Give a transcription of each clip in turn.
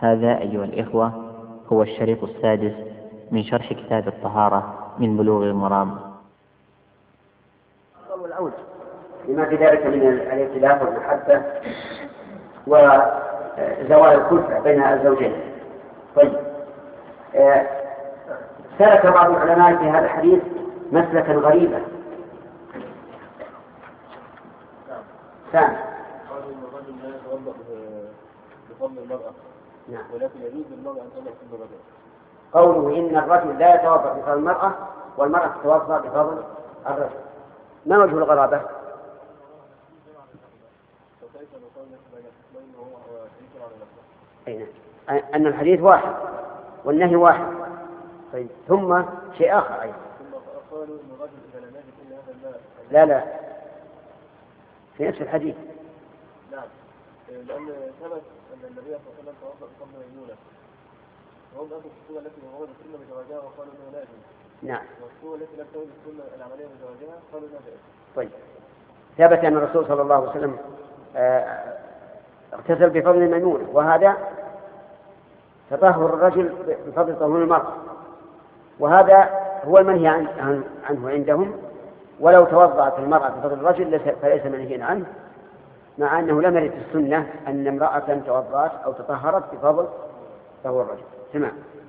هذا أيها الإخوة هو الشريط السادس من شرح كتاب الطهارة من بلوغ المرام. والأولى لما في ذلك من الائتلاف والمحبة وزوال الكلفة بين الزوجين. طيب، سلك بعض العلماء في هذا الحديث مسلكا غريبا. ثاني قالوا ان الرجل لا يتوضا بفضل المراه. نعم. ولكن يجوز للمراه ان تتوضا بفضل الرجل. قوله ان الرجل لا يتوضا بفضل المراه والمراه تتوضا بفضل الرجل، ما وجه الغرابه؟ فكيف نقارن بين الحكمين وهو ينكر على نفسه؟ ان الحديث واحد والنهي واحد. طيب، ثم شيء اخر ايضا. ثم قالوا ان الرجل اذا لم يجد الا هذا الماء. لا في نفس الحديث. نعم، لأن ثبت أن النبي صلى الله عليه وسلم توضأ بفضل ميمونة، وهم أخذوا الصورة التي وردت السنة بزواجها وقالوا إنه لا يجوز. نعم. والصورة التي لم تورد السنة العملية بزواجها قالوا إنها جائزة. طيب، ثبت أن الرسول صلى الله عليه وسلم اغتسل بفضل ميمونة، وهذا تطهر الرجل بفضل طهور المرأة، وهذا هو المنهي عنه عندهم. ولو توضأت المرأة بفضل الرجل فليس منهيا عنه، مع أنه لم يرد السنة أن امرأة توضأت أو تطهرت بفضل طهور الرجل. تمام.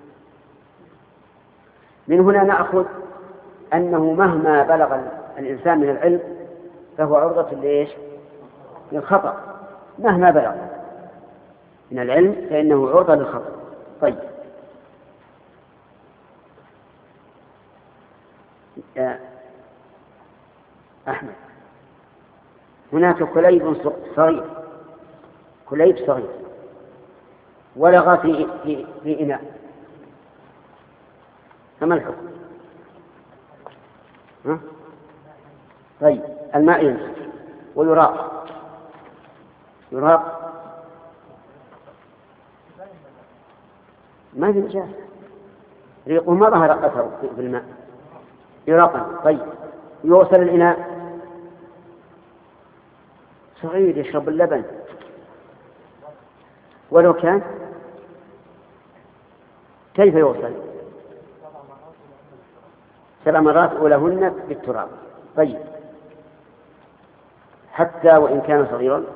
من هنا نأخذ أنه مهما بلغ الإنسان من العلم فهو عرضة للخطأ. مهما بلغ من العلم فإنه عرضة للخطأ. طيب، أحمد، هناك كليب صغير ولغ في إناء، فما الحكم؟ طيب، الماء ينزل ويراق ما في نجاسة، ريقه ما ظهر أثره في الماء، يراقا. طيب، يوصل الإناء صغير يشرب اللبن ولو كان، كيف يوصل؟ 7 مرات أولهن بالتراب. طيب، حتى وإن كان صغيرا.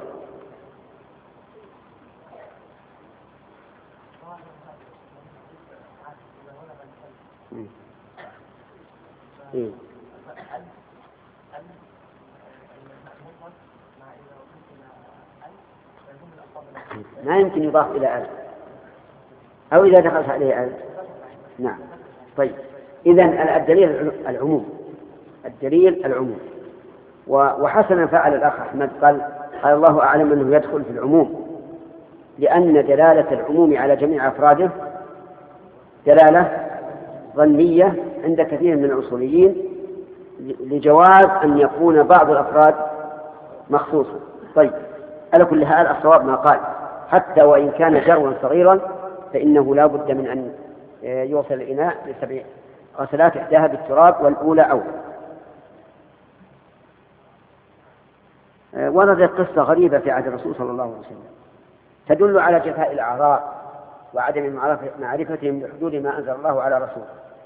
إيه؟ ما يمكن يضاف إلى ألف، أو إذا دخلت عليه ألف. نعم. طيب، إذن الدليل العموم. وحسنا فعل الأخ أحمد قال الله أعلم أنه يدخل في العموم، لأن دلالة العموم على جميع أفراده دلالة ظنية عند كثير من الأصوليين، لجواز أن يكون بعض الأفراد مخصوصا. طيب، على كل حال الصواب ما قال، حتى وإن كان جروا صغيرا فإنه لا بد من أن يوصل الإناء ل7 غسلات، إحداها بالتراب والأولى أول. وردت قصة غريبة في عهد الرسول صلى الله عليه وسلم تدل على جفاء الأعراب وعدم معرفتهم بحدود ما أنزل الله على رسوله.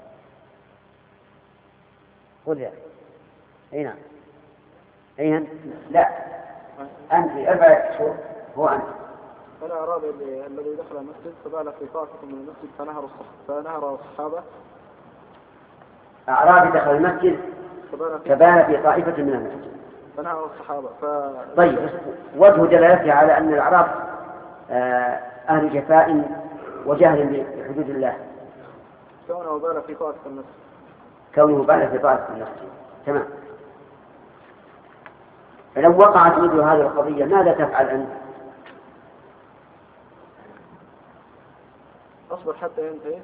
قل يا أي نعم. أين؟ لا، أنت 4 أشهر هو أنت. فأنا أراد الذي دخل المسجد فبال في طائفة من المسجد فنهر الصحابة. أعرابي دخل المسجد فبال في طائفة من المسجد فنهر الصحابة. طيب، وجه دلالته على أن الأعراب أهل جفاء وجهل بحدود الله. كونه بال في طائفة المسجد. تمام. فلو وقعت مثل هذه القضية ماذا تفعل أنت؟ أصبر حتى ينتهي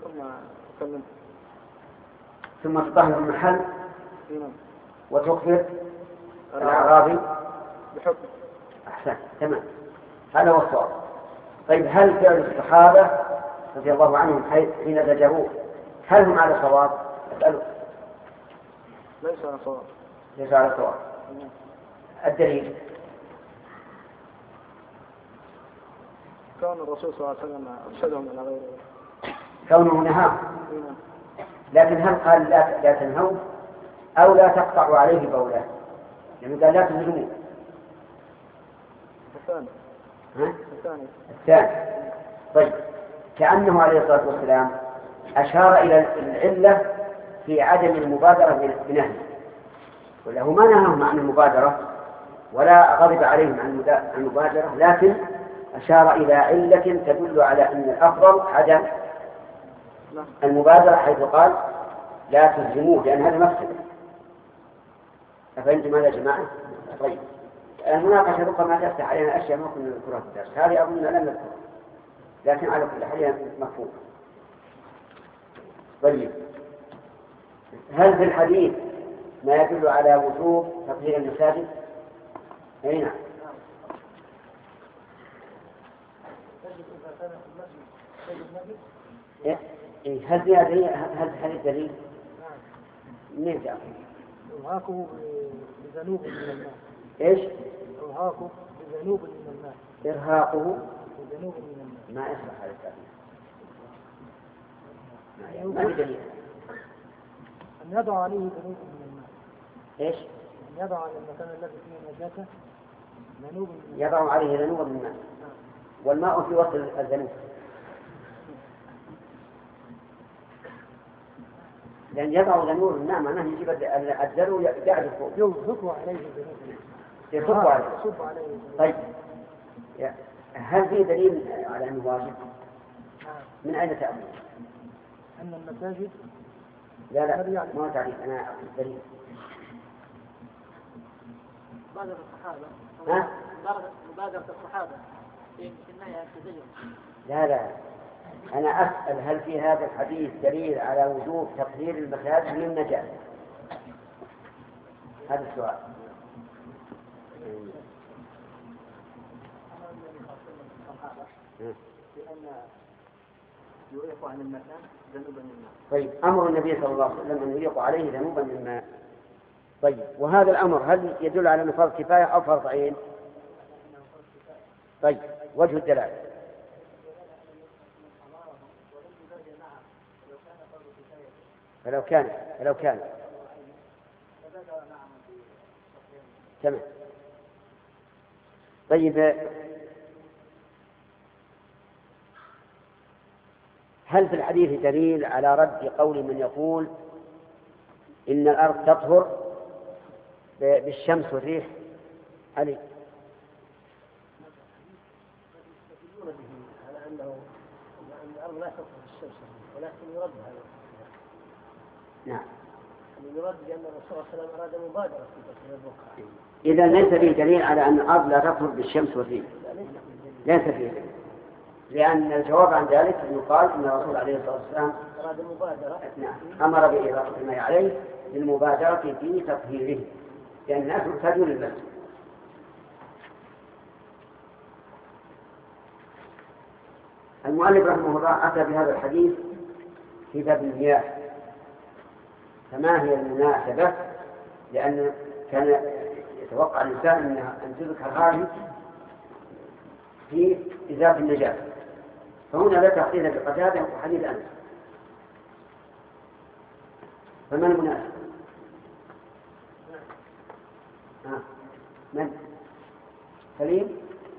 ثم تطهر المحل وتغفر الأعرابي بحكم. أحسن. تمام، هذا هو الصواب. طيب، هل فعل الصحابة رضي الله عنهم حين زجروه هل هم على صواب؟ أسأله. ليس على صواب. الدليل كون الرسول صلى الله عليه وسلم أرشدهم إلى غيره. كونه نهاه، لكن هل قال لا تنهوا أو لا تقطعوا عليه بوله؟ يعني قال لا تهجموا. الثاني. طيب، كأنه عليه الصلاة والسلام أشار إلى العلة في عدم المبادرة بنهي، وله ما نهاهم عن المبادرة ولا غضب عليهم عن المبادرة، لكن أشار إلى علة تدل على أن الأفضل عدم المبادرة، حيث قال لا تهزموه لأن هذا مفسد. أفهمتم هذا يا جماعة؟ طيب، المناقشة ربما تفتح علينا أشياء ما كنا نذكرها في الدرس، هذه أظن لم نذكرها، لكن على كل حال مفهوم. طيب، هل في الحديث ما يدل على وجوب تطهير المساجد؟ أي نعم. هل فيها دليل؟ هل الدليل؟ منين جاء؟ إرهاقه بذنوب من الماء. إيش؟ إرهاقه بذنوب من الماء. إرهاقه بذنوب من الماء. ما يصلح هذا التعبير. ما في دليل. أن يضع عليه ذنوب من الماء. إيش؟ أن يضع على المكان الذي فيه نجاسة ذنوب من الماء. يضع عليه ذنوب من الماء. والماء في وسط الذنوب. لأن يضع ذنوب من الماء معناه يجيب الذنوب يقعد فوق. يصب عليه ذنوب. يصب عليه. طيب، هل في دليل على أنه واجب؟ من أين تأخذ؟ أن المساجد لا ما تعريف، أنا أقصد دليل. مبادرة الصحابة. مبادرة الصحابة في النهي عن التزين. لا أنا أسأل هل في هذا الحديث دليل على وجوب تطهير المساجد من النجاسة؟ هذا السؤال. لأن يريق عن المكان ذنوبا من الماء. طيب، أمر النبي صلى الله عليه وسلم أن يريق عليه ذنوبا من الماء. طيب، وهذا الأمر هل يدل على أنه فرض كفاية أو فرض عين؟ طيب، وجه الدلالة. فلو كان تمام. طيب، هل في الحديث دليل على رد قول من يقول إن الأرض تطهر بالشمس والريح؟ علي على أن الأرض لا تطهر بالشمس ولكن يرد هذا. نعم. يرد لأن الرسول صلى الله عليه وسلم أراد مبادرة في تطهير البقعة. إذا ليس فيه دليل على أن الأرض لا تطهر بالشمس والريح. ليس فيه دليل. لأن الجواب عن ذلك يقال أن الرسول عليه الصلاة والسلام أراد المبادرة. نعم، أمر بإضافة الماء عليه للمبادرة في تطهيره، لأن الناس محتاجون للماء. المؤلف رحمه الله أتى بهذا الحديث في باب المياه، فما هي المناسبة؟ لأن كان يتوقع الإنسان أن تذكر هذه في إزالة النجاسة، فهنا ذكر حديث قتادة وحديث أنس، فما المناسب؟ من؟ سليم؟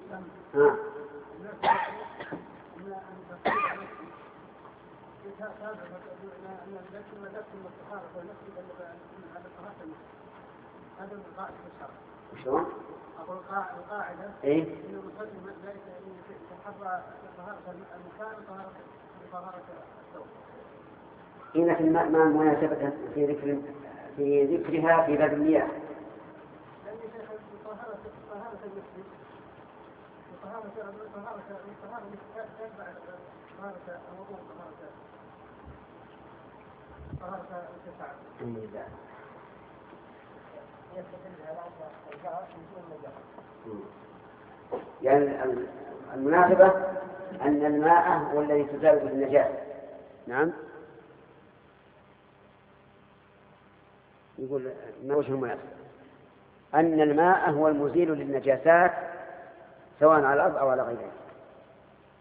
شلون؟ أقول القاعدة إيه؟ إنه مسلم ذلك تحرى طهارة المكان وطهارة الثوب. لكن ما مناسبة في ذكرها في باب المياه؟ لأن شيخ طهارة المسجد وطهارة تتبع طهارة الوضوء طهارة التسعة. يعني المناسبة أن الماء هو الذي تزال به النجاسة. نعم. يقول ما وجه المناسبة؟ أن الماء هو المزيل للنجاسات سواء على الأرض أو على غيرها.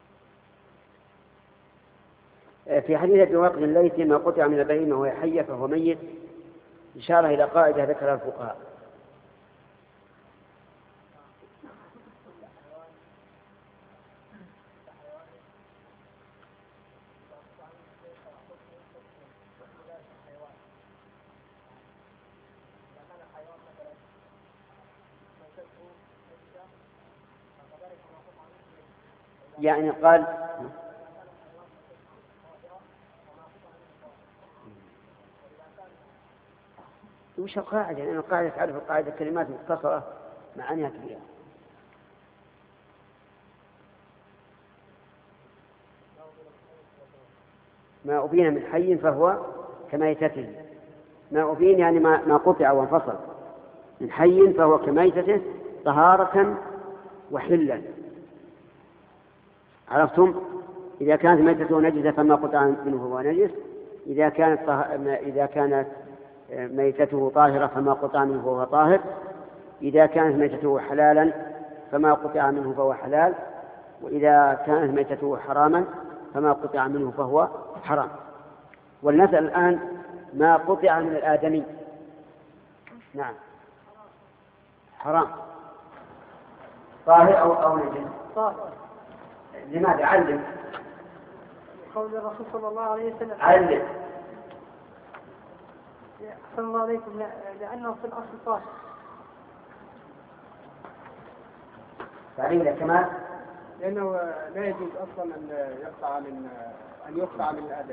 في حديث ابن وقت الليث ما قطع من البهيمة وهي حية فهو ميت، إشارة إلى قاعدة ذكرها الفقهاء. يعني قال وش القاعدة؟ يعني القاعدة تعرف القاعدة كلمات مختصرة معانيها كبيرة. ما أبين من حي فهو كميتته. ما أبين يعني ما قطع وانفصل من حي فهو كميتته طهارة وحلا. عرفتم؟ إذا كانت ميتته نجسة فما قطع منه فهو نجس، إذا كانت ميتته طاهرة فما قطع منه فهو طاهر، إذا كانت ميتته حلالا فما قطع منه فهو حلال، وإذا كانت ميتته حراما فما قطع منه فهو حرام. ولنسأل الآن ما قطع من الآدمي. نعم حرام طاهر أو نجس. طاهر. لماذا؟ علم. قول الرسول صلى الله عليه وسلم علم. صلى الله عليكم لأنه في الأصل طاهر. تعليم كمان لأنه لا يجوز أصلا أن يقطع من الآدم.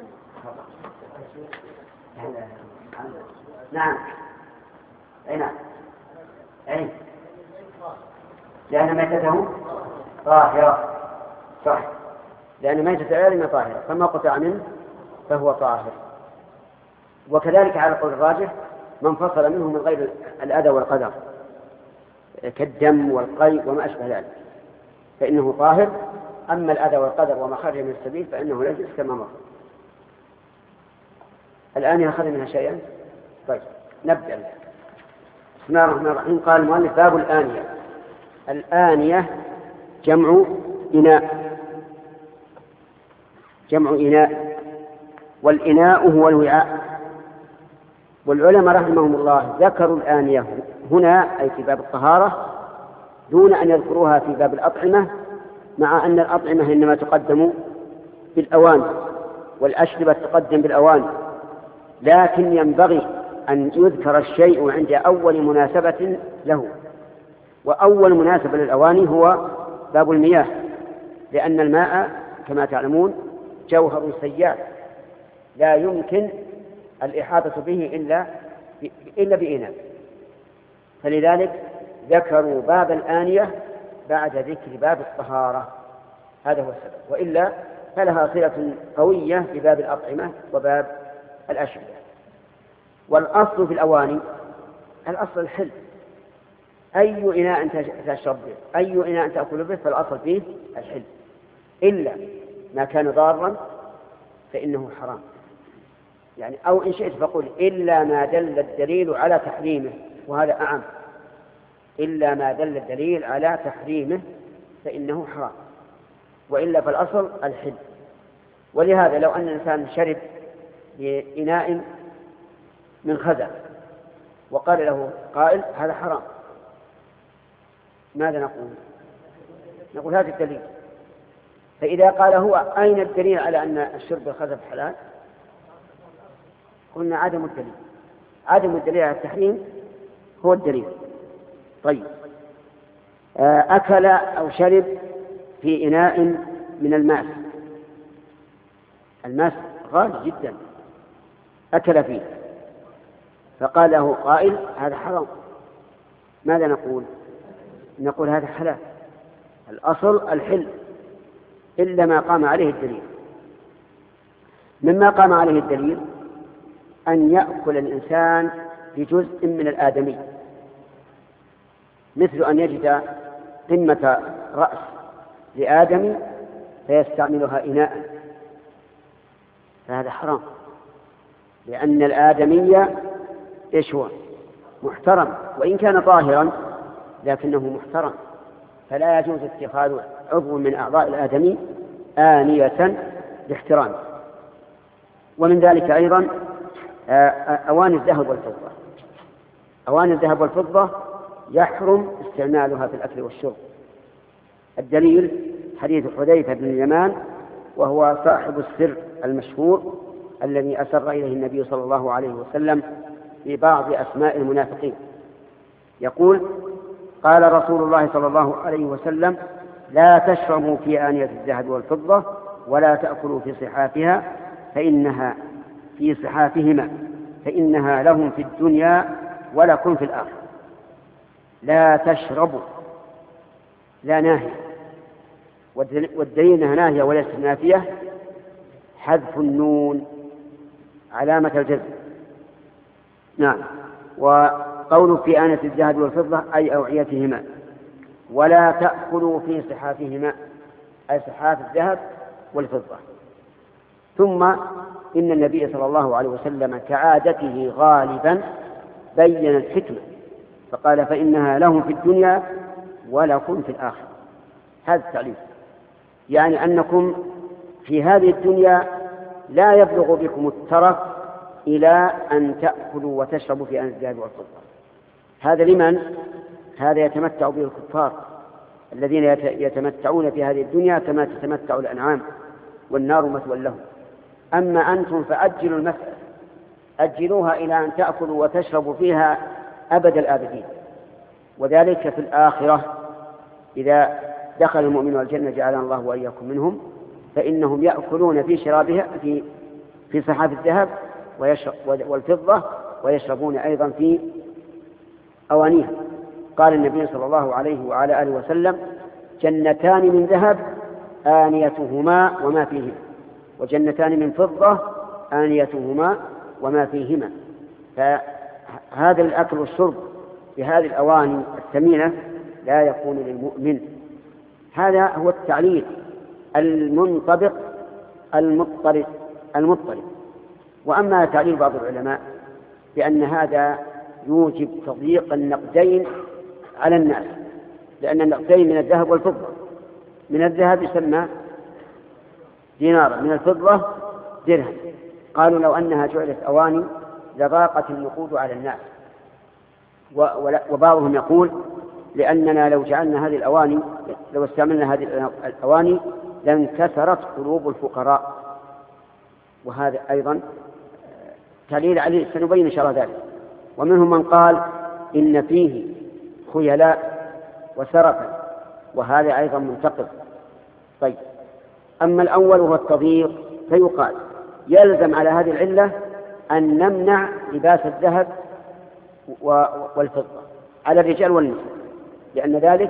نعم أي نعم أي لأن ميتته طاهرة. صح، لأن ميتة الآدم طاهرة فما قطع منه فهو طاهر. وكذلك على قول الراجح من فصل منه من غير الأذى والقدر كالدم والقيء وما أشبه ذلك فإنه طاهر. أما الأذى والقدر وما خرج من السبيل فإنه نجس كما مر. الآن يأخذ منها شيئا. طيب نبدأ. بسم الله الرحمن الرحيم. قال المؤلف باب الآنية. الآنية جمع إناء، والإناء هو الوعاء. والعلماء رحمهم الله ذكروا الآنية هنا أي في باب الطهارة دون أن يذكروها في باب الأطعمة، مع أن الأطعمة إنما تقدم بالأواني والأشربة تقدم بالأواني، لكن ينبغي أن يذكر الشيء عند أول مناسبة له. وأول مناسبة للأواني هو باب المياه، لأن الماء كما تعلمون جوهر سيال لا يمكن الإحاطة به إلا بإناء، فلذلك ذكروا باب الآنية بعد ذكر باب الطهارة. هذا هو السبب، وإلا فلها صلة قوية بباب الأطعمة وباب الأشربة. والأصل في الأواني الأصل الحل. أي إناء تشرب به أي إناء تأكل به فالأصل فيه الحل، إلا ما كان ضارا فإنه حرام. يعني أو إن شئت فقل إلا ما دل الدليل على تحريمه، وهذا أعم. إلا ما دل الدليل على تحريمه فإنه حرام، وإلا فالأصل الحل. ولهذا لو أن الإنسان شرب بإناء من خزف وقال له قائل هذا حرام، ماذا نقول؟ نقول هذا الدليل. فإذا قال هو أين الدليل على أن الشرب بالخزف حلال؟ قلنا عدم الدليل على التحريم هو الدليل. طيب أكل أو شرب في إناء من الماس غالي جدا، أكل فيه فقال له قائل هذا حرام، ماذا نقول؟ نقول هذا حلال. الأصل الحل إلا ما قام عليه الدليل. مما قام عليه الدليل أن يأكل الإنسان بجزء من الآدمي، مثل أن يجد قمة رأس لآدمي فيستعملها إناء، فهذا حرام، لأن الآدمي إيش هو؟ محترم، وإن كان طاهرا لكنه محترم، فلا يجوز اتخاذ عضو من أعضاء الآدمي آنية لاحترامه. ومن ذلك أيضا أواني الذهب والفضة. أواني الذهب والفضة يحرم استعمالها في الأكل والشرب. الدليل حديث حذيفة بن اليمان، وهو صاحب السر المشهور الذي أسر إليه النبي صلى الله عليه وسلم في بعض أسماء المنافقين، يقول: قال رسول الله صلى الله عليه وسلم: لا تشربوا في آنية الذهب والفضة ولا تأكلوا في صحافها في صحافهما فإنها لهم في الدنيا ولكم في الآخرة. لا تشربوا، لا ناهية، والدليل أنها ناهية وليست نافية حذف النون علامة الجزم. نعم. وقول في آنية الذهب والفضة أي أوعيتهما. ولا تأكلوا في صحافهما أي صحاف الذهب والفضة. ثم إن النبي صلى الله عليه وسلم كعادته غالبا بين الحكمة فقال: فإنها لهم في الدنيا ولكم في الآخرة. هذا التعليم يعني أنكم في هذه الدنيا لا يبلغ بكم الترف إلى أن تأكلوا وتشربوا في آنية الذهب والفضة. هذا لمن؟ هذا يتمتع به الكفار الذين يتمتعون في هذه الدنيا كما تتمتع الأنعام، والنار مثوى لهم. أما أنتم فأجلوا المسألة، أجلوها إلى أن تأكلوا وتشربوا فيها أبد الآبدين. وذلك في الآخرة إذا دخل المؤمن الجنة جعلنا الله وإياكم منهم، فإنهم يأكلون في شرابها في صحاف الذهب والفضة، ويشربون أيضا في أوانيها. قال النبي صلى الله عليه وعلى آله وسلم: جنتان من ذهب آنيتهما وما فيهما، وجنتان من فضة آنيتهما وما فيهما. فهذا الأكل والشرب بهذه الأواني الثمينة لا يكون للمؤمن. هذا هو التعليل المنطبق المضطرد. وأما تعليل بعض العلماء بأن هذا يوجب تضييق النقدين على الناس، لأن النقدين من الذهب والفضة، من الذهب يسمى دينارا، من الفضة درهم. قالوا لو أنها جعلت أواني لضاقت النقود على الناس. وبعضهم يقول لأننا لو جعلنا هذه الأواني، لو استعملنا هذه الأواني لانكسرت قلوب الفقراء. وهذا أيضا تعليل عليه، سنبين إن شاء الله ذلك. ومنهم من قال إن فيه خيلاء وسرفا، وهذا أيضا منتقد. طيب، أما الأول وهو التضييق فيقال يلزم على هذه العلة أن نمنع لباس الذهب والفضة على الرجال والنساء، لأن ذلك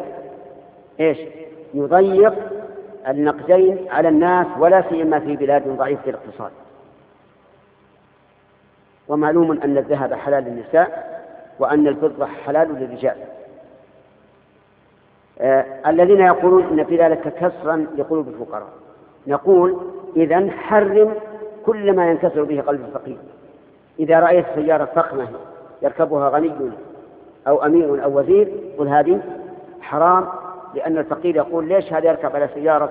يضيق النقدين على الناس، ولا سيما في بلاد ضعيفة في الاقتصاد. ومعلوم أن الذهب حلال للنساء وأن الفضة حلال للرجال. الذين يقولون إن في ذلك كسرا لقلوب الفقراء، نقول إذن حرم كل ما ينكسر به قلب الفقير. إذا رأيت سيارة فخمة يركبها غني أو أمير أو وزير قل هذه حرام، لأن الفقير يقول ليش هذا يركب على سيارة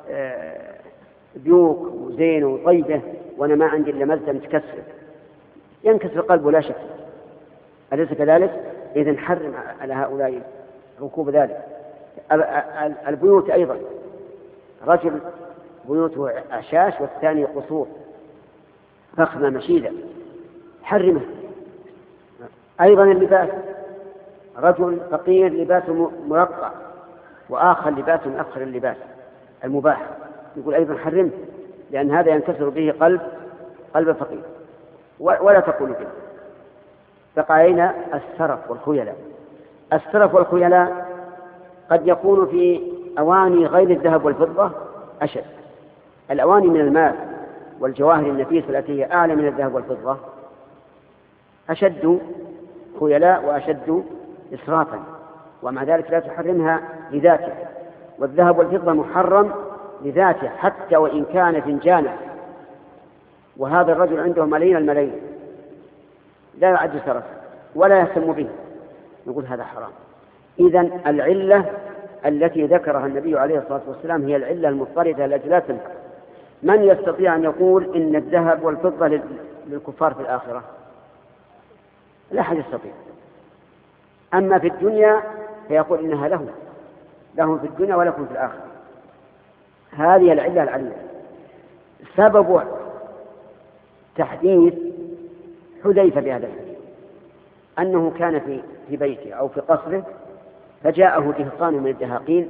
بيوك وزين وطيبة وأنا ما عندي إلا مزة متكسر، ينكسر قلبه لا شك. أليس كذلك؟ إذن حرم على هؤلاء ركوب ذلك. البيوت أيضا، رجل بيوته أعشاش والثاني قصور فخمة مشيدة، حرمه. أيضا اللباس، رجل فقير لباسه مرقع وآخر لباسه مؤخر اللباس المباح، يقول أيضا حرمه، لأن هذا ينكسر به قلب الفقير. ولا تقول به. بقى علينا السرف والخيلاء. السرف والخيلاء قد يكون في أواني غير الذهب والفضة أشد. الأواني من المال والجواهر النفيسة التي هي أعلى من الذهب والفضة أشد خيلاء وأشد إسرافا، ومع ذلك لا تحرمها لذاته. والذهب والفضة محرم لذاته حتى وإن كان فنجانا، وهذا الرجل عنده ملايين الملايين لا يعد سرف ولا يهتم به، نقول هذا حرام. إذن العلة التي ذكرها النبي عليه الصلاة والسلام هي العلة المضطردة التي لا تنفع. من يستطيع أن يقول إن الذهب والفضة للكفار في الآخرة؟ لا أحد يستطيع. أما في الدنيا فيقول إنها لهم في الدنيا ولكم في الآخرة. هذه العلة العلية. سبب تحديث حذيفة بهذا الحديث أنه كان في بيته أو في قصره، فجاءه دهقان من الدهاقين،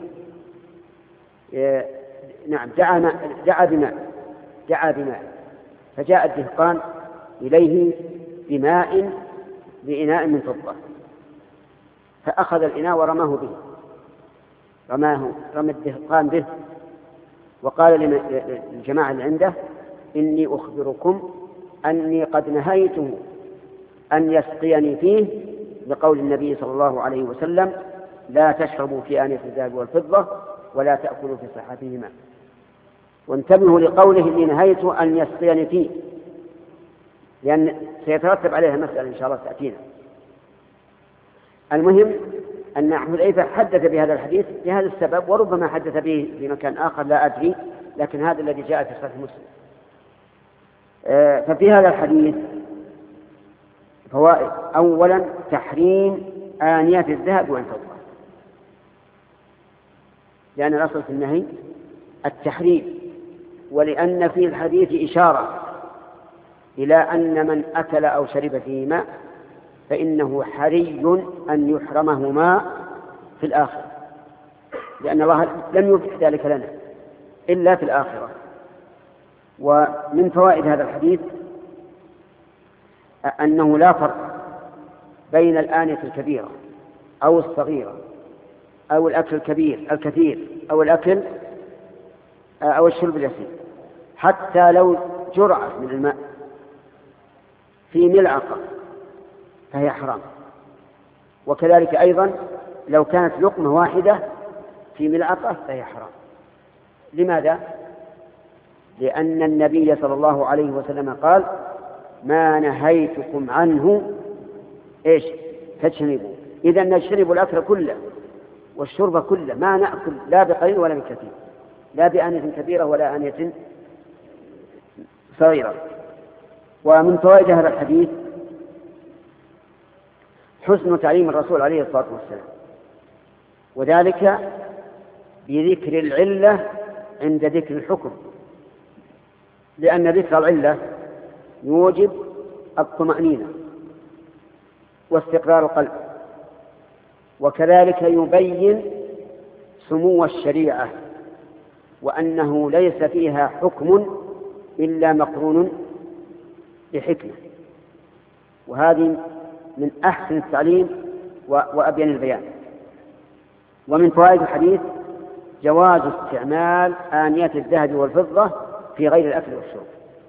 نعم دعا بماء، فجاء الدهقان إليه بإناء من فضة، فأخذ الإناء ورماه به، رمى الدهقان به، وقال للجماعة اللي عنده: إني أخبركم أني قد نهيته أن يسقيني فيه، لقول النبي صلى الله عليه وسلم: لا تشربوا في آنية الذهب والفضة ولا تأكلوا في صحفهما. وانتبهوا لقوله: إني نهيته أن يسقيني فيه، لأن سيترتب عليها مسألة إن شاء الله تأتينا. المهم أن حذيفة حدث بهذا الحديث لهذا السبب، وربما حدث به في مكان آخر لا أدري، لكن هذا الذي جاء في صحيح مسلم. ففي هذا الحديث فوائد: أولا تحريم آنية الذهب والفضة، لأن الأصل في النهي التحريم، ولأن في الحديث إشارة إلى أن من أكل أو شرب فيهما فإنه حري أن يحرمهما في الآخرة، لأن الله لم يبح ذلك لنا إلا في الآخرة. ومن فوائد هذا الحديث أنه لا فرق بين الآنية الكبيرة أو الصغيرة، أو الأكل الكثير أو الأكل أو الشرب اليسير، حتى لو جرعة من الماء في ملعقة فهي حرام. وكذلك أيضا لو كانت لقمة واحدة في ملعقة فهي حرام. لماذا؟ لأن النبي صلى الله عليه وسلم قال: ما نهيتكم عنه فاجتنبوه. إذا نجتنب الأكل كله والشرب كله، ما نأكل لا بقليل ولا بكثير، لا بآنية كبيرة ولا آنية صغيرة. ومن فوائد هذا الحديث حسن تعليم الرسول عليه الصلاة والسلام، وذلك بذكر العلة عند ذكر الحكم، لأن ذكر العلة يوجب الطمأنينة واستقرار القلب، وكذلك يبين سمو الشريعة وأنه ليس فيها حكم إلا مقرون بحكمة. وهذه من أحسن التعليم وأبين البيان. ومن فوائد الحديث جواز استعمال آنية الذهب والفضة في غير الأكل والشرب،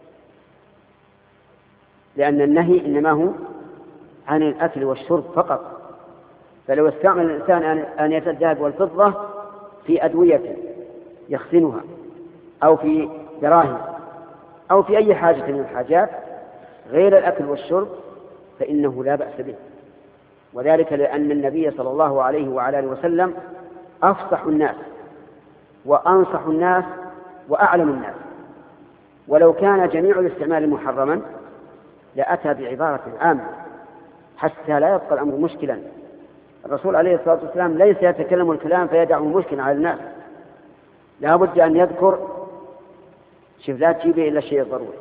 لأن النهي إنما هو عن الأكل والشرب فقط. فلو استعمل الإنسان آنية الذهب والفضة في أدوية يخزنها أو في دراهم أو في أي حاجة من الحاجات غير الأكل والشرب فإنه لا بأس به، وذلك لأن النبي صلى الله عليه وعلى آله وسلم أفصح الناس وأنصح الناس وأعلم الناس، ولو كان جميع الاستعمال محرما لأتى بعبارة عامة حتى لا يبقى الأمر مشكلا. الرسول عليه الصلاة والسلام ليس يتكلم الكلام فيدعه مشكلا على الناس، لا بد أن يذكر لا تجيبه إلا الشيء الضروري.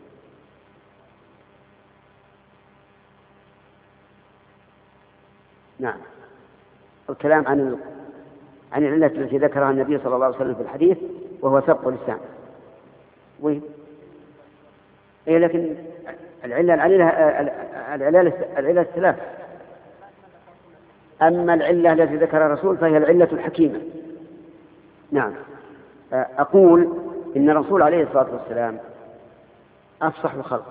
نعم، الكلام عن العلة التي ذكرها النبي صلى الله عليه وسلم في الحديث وهو سبق اللسان. لكن العلة الثلاث. أما العلة التي ذكرها الرسول فهي العلة الحكيمة. نعم، أقول إن الرسول عليه الصلاة والسلام أفصح الخلق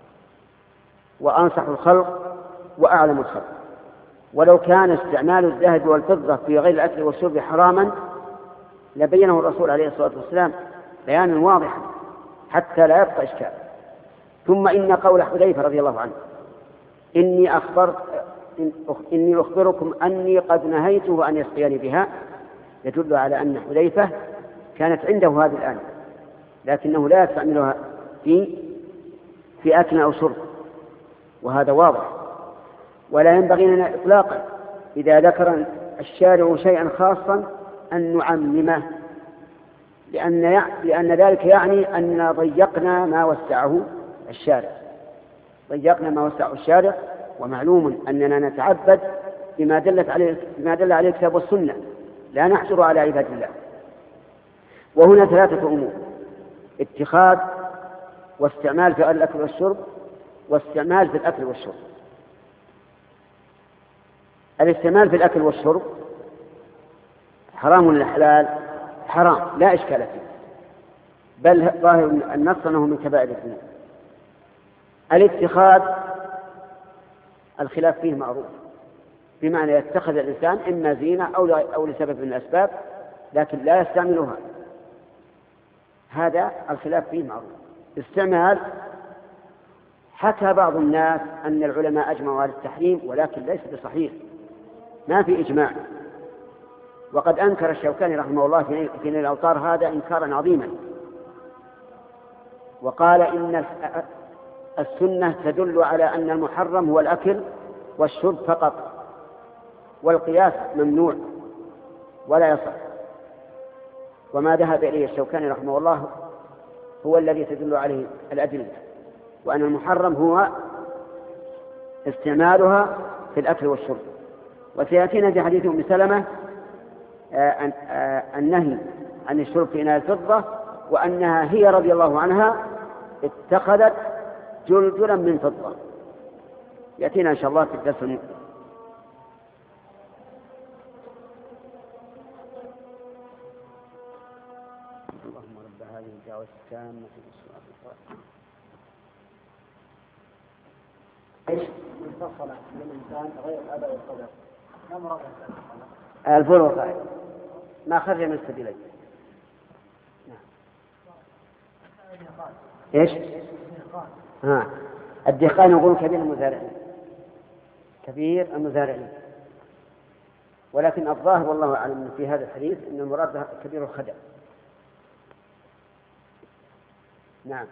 وأنصح الخلق وأعلم الخلق، ولو كان استعمال الذهب والفضة في غير الأكل والشرب حراما لبينه الرسول عليه الصلاة والسلام بيانا واضحا حتى لا يبقى إشكال. ثم إن قول حذيفة رضي الله عنه: إني أخبركم أني قد نهيته أن يسقيني بها، يدل على أن حذيفة كانت عنده هذه الآن لكنه لا يستعملها في أكل أو شرب، وهذا واضح. ولا ينبغي لنا إطلاقا إذا ذكر الشارع شيئا خاصا أن نعممه، لأن ذلك يعني أن ضيقنا ما وسعه الشارع. ضيقنا ما وسعه الشارع، ومعلوم أننا نتعبد بما دل عليه الكتاب والسنة، لا نحجر على عباد الله. وهنا ثلاثة أمور: اتخاذ، واستعمال في الأكل والشرب، واستعمال في الأكل والشرب. الاستعمال في الأكل والشرب حرام ولا حلال؟ حرام لا إشكال فيه، بل ظاهر النص أنه من كبائر الذنوب. الاتخاذ الخلاف فيه معروف، بمعنى يتخذ الإنسان إما زينة أو لسبب من الأسباب، لكن لا يستعملها، هذا الخلاف فيه معروف. استعمال، حكى بعض الناس أن العلماء أجمعوا على التحريم، ولكن ليس بصحيح، ما في إجماع. وقد أنكر الشوكاني رحمه الله في نيل الأوطار هذا إنكارا عظيما، وقال إن السنة تدل على أن المحرم هو الأكل والشرب فقط، والقياس ممنوع ولا يصح. وما ذهب إليه الشوكاني رحمه الله هو الذي تدل عليه الأدلة، وأن المحرم هو استعمالها في الأكل والشرب. وسيأتينا في حديث أم سلمة النهي عن الشرب في إناء الفضة، وأنها هي رضي الله عنها اتخذت جلجلا من فضة. يأتينا إن شاء الله في الدرس المقبل. اللهم رب هذه الدعوة التامة ايش؟ منفصلة من الإنسان غير الأب والصدر. ما مراد الفول والخير؟ ما خرج من السبيلين. ايش؟ الدخان يقول كبير المزارعين، كبير المزارعين، ولكن الظاهر والله أعلم في هذا الحديث أن المراد كبير الخدع. نعم.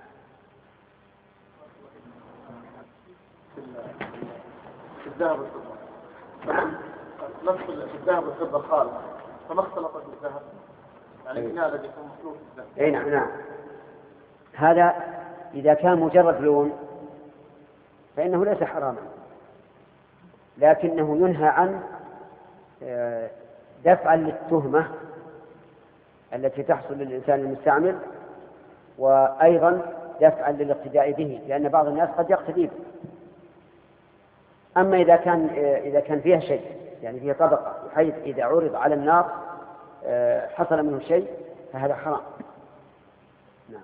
الذهب والفضة. نفس الذهب والفضة خالص، فما اختلط بالذهب، يعني الإناء الذي يكون مخلوط بالذهب. أي نعم. هذا إذا كان مجرد لون فإنه ليس حراما، لكنه ينهى عن دفعا للتهمة التي تحصل للإنسان المستعمل، وأيضا دفعا للاقتداء به، لأن بعض الناس قد يقتدي به. أما إذا كان فيها شيء، يعني فيها طبقة بحيث إذا عرض على النار حصل منه شيء فهذا حرام. نعم.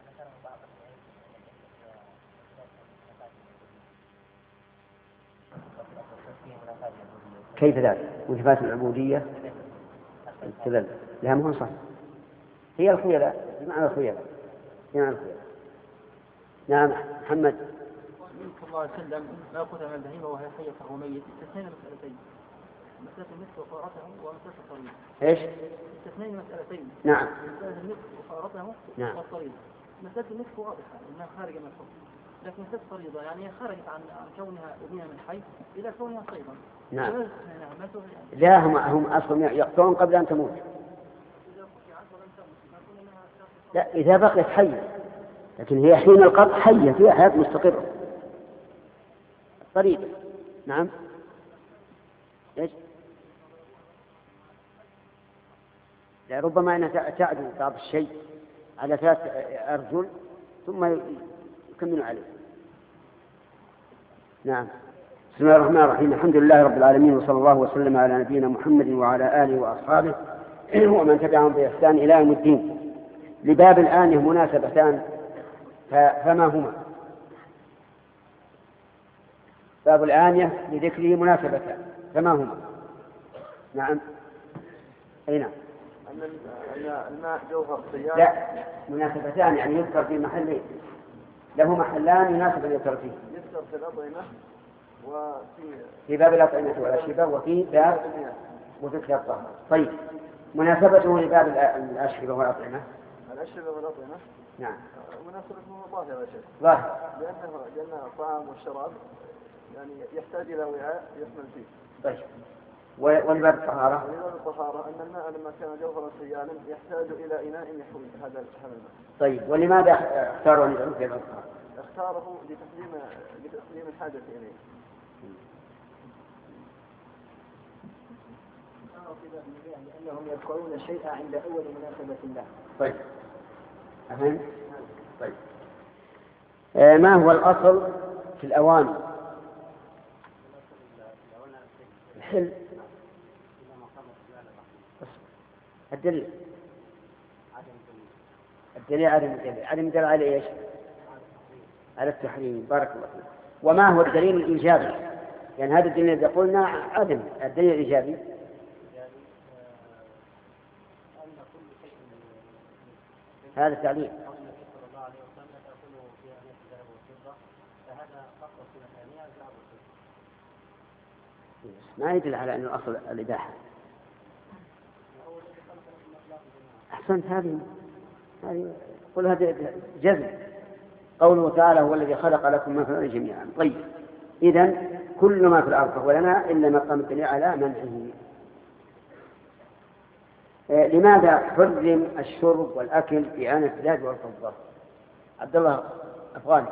كيف ذلك؟ وصفات العبودية التذلل لها مهم صح، هي الخيلة بمعنى الخيلة. نعم. محمد صلى الله عليه وسلم ما قتل من البهيمة وهي حية فهو ميت. استثنينا مسألتين: مسألة النصف وفارته ومسألة الطريق. ايش؟ استثنينا مسألتين. نعم. مسألة النصف وفارته والطريق. مسألة النصف واضحة إنها خارجة من الحكم، لكن مسألة الفريضة يعني هي خرجت عن كونها أبنية من حي إلى كونها صيدا. نعم. لا هم أصلا يقطعون قبل أن تموت. لا إذا بقيت حية، لكن هي حين القطع حية فيها حياة مستقرة. طريق. نعم. إيش؟ لا ربما أنها تعدو بعض الشيء على 3 أرجل ثم يكمل عليه. نعم. بسم الله الرحمن الرحيم. الحمد لله رب العالمين، وصلى الله وسلم على نبينا محمد وعلى آله وأصحابه ومن تبعهم بإحسان إلى يوم الدين. لباب الآنية مناسبتان، فما هما؟ باب الآنية لذكره مناسبتان، فما هما؟ نعم. أي نعم. أن الماء جوهر صيام. لا، مناسبتان يعني يذكر في محلين، له محلان يناسب أن يذكر فيه. يذكر في الأطعمة في باب الأطعمة والأشربة، وفي باب وذكر الطهارة. طيب، مناسبته لباب الأشربة والأطعمة. الأشربة والأطعمة نعم. مناسبة ظاهرة يا شيخ. ظاهر. لأن الطعام والشراب يعني يحتاج إلى وعاء يحمل فيه. طيب. ولباب الطهارة. ولباب الطهارة أن الماء لما كان جوهرا سيالا يحتاج إلى إناء يحوي هذا الماء. طيب، ولماذا اختاروا أن يجعلوا في الطهارة؟ اختاره لتسليم الحاجة إليه. لأنهم يذكرون الشيء عند أول مناسبة له. طيب. أهم. طيب. ما هو الأصل في الأواني؟ الحل. الدليل عدم الدليل على إيش؟ على التحريم. بارك الله فيك. وما هو الدليل الإيجابي؟ يعني هذا الدليل الذي قلنا عدم الدليل الإيجابي. هذا التعليل. ما يدل على أن الأصل الإباحة. أحسنت. هذه قل هذا جزم. قوله تعالى هو الذي خلق لكم ما في الأرض جميعا. طيب، إذن كل ما في الأرض فهو لنا إلا مقام الدليل على منعه. لماذا حرم الشرب والأكل في آنية الذهب والفضة؟ عبد الله أفغاني.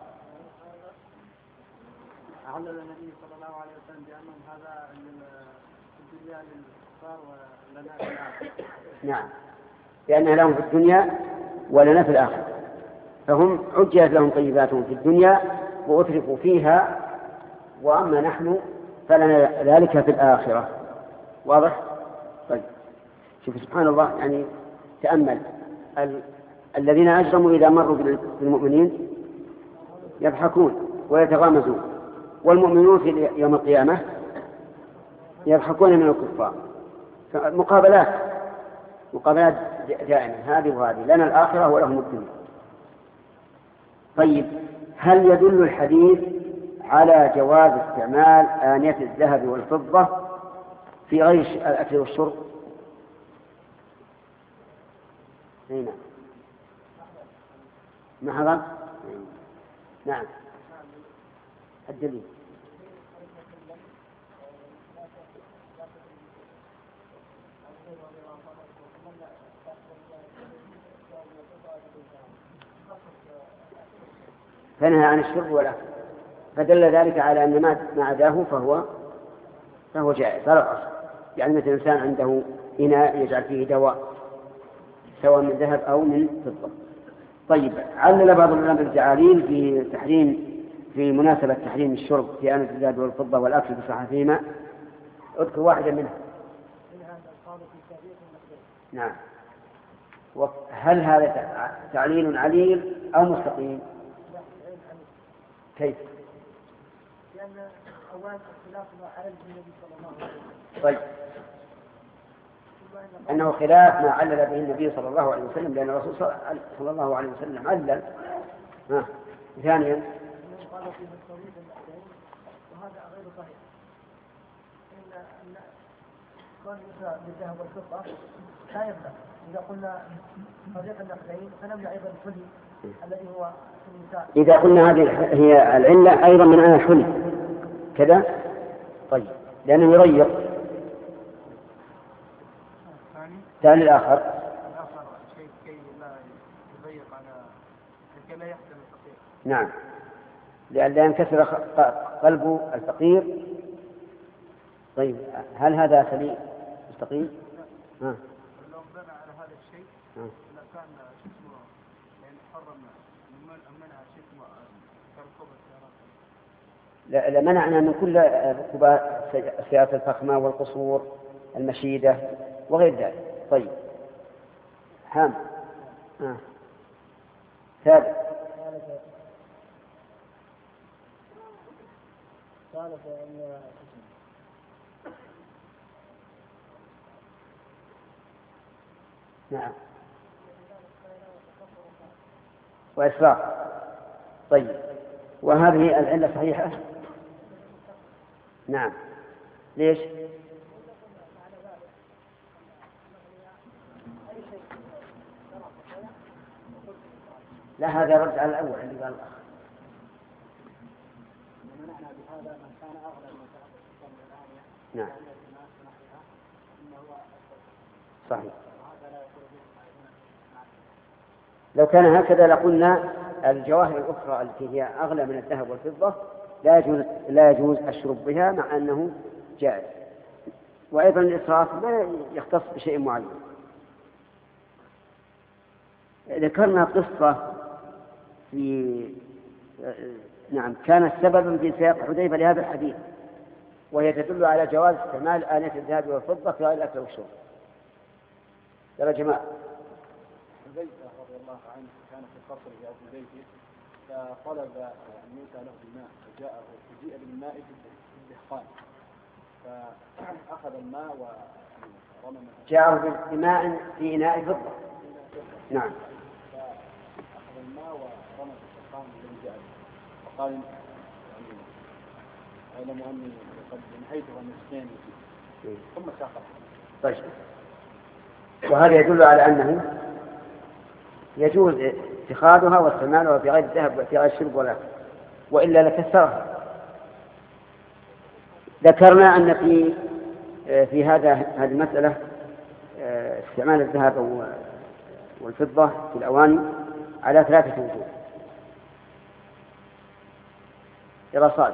علل النبي صلى الله عليه وسلم بأنهم هذا الدنيا للكفار ولنا في الآخرة. نعم، لأنها لهم في الدنيا ولنا في الآخرة، فهم عجلت لهم طيباتهم في الدنيا وأتركوا فيها، وأما نحن فلنا ذلك في الآخرة. واضح؟ طيب، شوف سبحان الله، يعني تأمل الذين أجرموا إذا مروا بالمؤمنين يضحكون ويتغامزون، والمؤمنون في يوم القيامة يضحكون من الكفار. مقابلات دائما، هذه وهذه، لنا الآخرة ولهم الدنيا. طيب، هل يدل الحديث على جواز استعمال آنية الذهب والفضة في غير الأكل والشرب؟ نعم. محضر. نعم. الدليل. فنهى عن الشرب والأكل، فدل ذلك على أن ما عداه فهو جائز. هذا الأصل. يعني مثل إنسان عنده إناء يجعل فيه دواء سواء من ذهب أو من فضة. طيب، علل بعض العلماء بالتعاليل في مناسبة تحريم الشرب في آنية الذهب والفضة والأكل بصحفهما. اذكر واحدة منها. نعم. هل هذا تعليل عليل أو مستقيم؟ كيف؟ لأن أولا اختلاف ما علل النبي صلى الله عليه وسلم. طيب، أنه خلاف ما علل به النبي صلى الله عليه وسلم، لأن الرسول صلى الله عليه وسلم علل. ثانيا، قال فيه الطريق النقدين، وهذا غير صحيح. إن كون يسرى بالذهب والفضة لا يمنع. إذا قلنا طريق النقدين فنمنع أيضا الحلي الذي هو في النساء. إذا قلنا هذه هي العلة أيضا من أنا الحلي كذا. طيب، لأنه يغير. ثاني الآخر شيء كي لا يضيق على كي لا يحزن الفقير. نعم، لئلا ينكسر قلب الفقير. طيب، هل هذا سليم مستقيم؟ لو بنى على هذا الشيء لا كان اسمه يعني حرم منع اسمه كركوب السيارات. لا، منعنا من كل ركوبات السيارات الفخمة والقصور المشيدة وغير ذلك. طيب، حام. ثالث. نعم، وإسراف. طيب، وهذه العلة صحيحة؟ نعم. ليش؟ لا، هذا رد على الأول اللي قال الأخ. ومنعنا بهذا من كان أغلى من نعم صحيح. لو كان هكذا لقلنا الجواهر الأخرى التي هي أغلى من الذهب والفضة لا يجوز الشرب بها، مع أنه جائز. وأيضا الإسراف ما يختص بشيء معين. ذكرنا قصة نعم كانت سببا في سياق حذيفة لهذا الحديث، وهي تدل على جواز استعمال آنية الذهب والفضة في غير الأكل والشرب. يا جماعة، حذيفة رضي الله عنه كان في قصره أو في بيته، فطلب أن يؤتى له بالماء، فجيء بالماء في الدهقان، فأخذ الماء ورمى جاءه بماء في إناء فضة. نعم. فأخذ الماء ورمى في الدهقان الذي جاء به، وقال يعني أعلم أني قد نهيته عن السكين ثم ساقط. طيب، وهذا يدل على أنه يجوز اتخاذها واستعمالها في غير الذهب وفي غير الشرب ولا، وإلا لكسرها. ذكرنا أن في هذه المسألة استعمال الذهب والفضة في الأواني على 3 وجوه. دراسات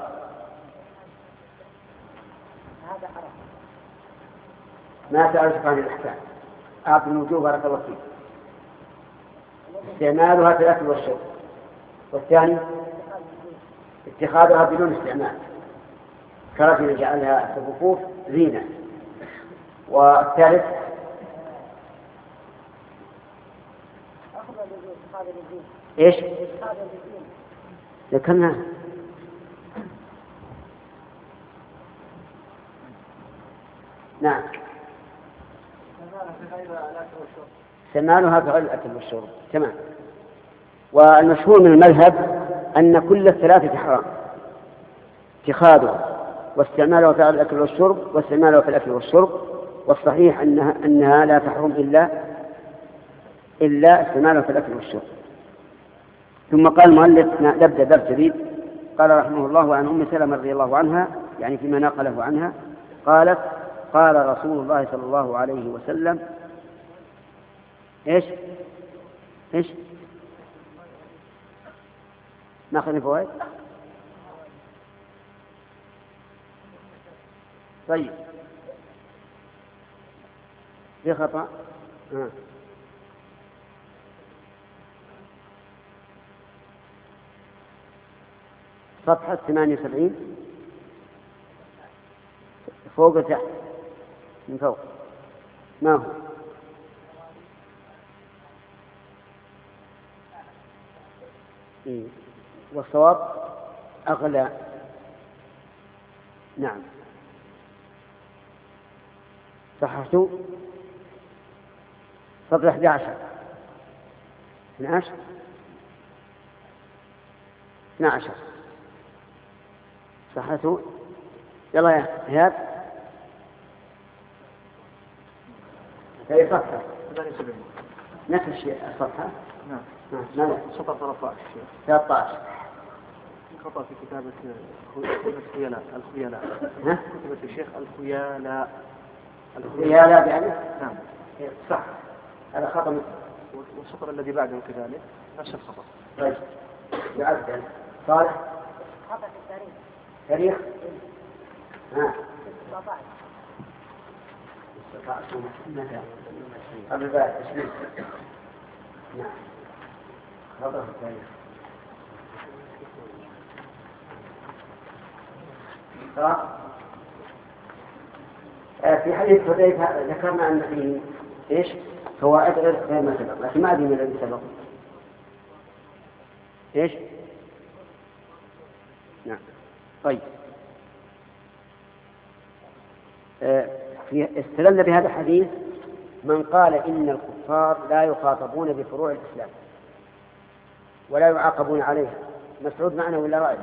ما تعرف عن الأحكام. أعطي الوجوه بارك الله فيك. استعمالها في الأكل والشرب، والثاني اتخاذها بدون استعمال كرجل جعلها في الرفوف زينة، والثالث ايش؟ ذكرنا نعم استعمالها في غير الأكل والشرب. تمام. والمشهور من المذهب أن كل الثلاثة حرام، اتخاذها واستعمالها في الأكل والشرب واستعمالها في الأكل والشرب. والصحيح أنها لا تحرم إلا استعمالها في الأكل والشرب. ثم قال المؤلف نبدأ درس جديد. قال رحمه الله عن أم سلمة رضي الله عنها، يعني فيما نقله عنها، قالت قال رسول الله صلى الله عليه وسلم ايش ناخذ الفوائد. طيب في خطأ صفحة 78 فوق تحت من فوق. ما هو والصواب أغلى. نعم صححت صفحة 11 12 صححت. يلا يا إيهاب هذه صفحة نفس الشيء الصفحة. نعم سطر 13 خطأ في كتابة الخيلاء كتبة الشيخ الخيلاء بألف. نعم صح، هذا خطأ. والسطر الذي بعده كذلك نفس الخطأ. طيب بعد صالح خطأ في تاريخ 19 قبل بعد 20. نعم خطأ في التاريخ. في حديث حذيفة ذكرنا أن فيه إيش فوائد غير ما سبق، لكن ما أدري من الذي سبق إيش. نعم طيب استدل بهذا الحديث من قال إن الكفار لا يخاطبون بفروع الإسلام ولا يعاقبون عليها. مسعود معنا ولا رأي؟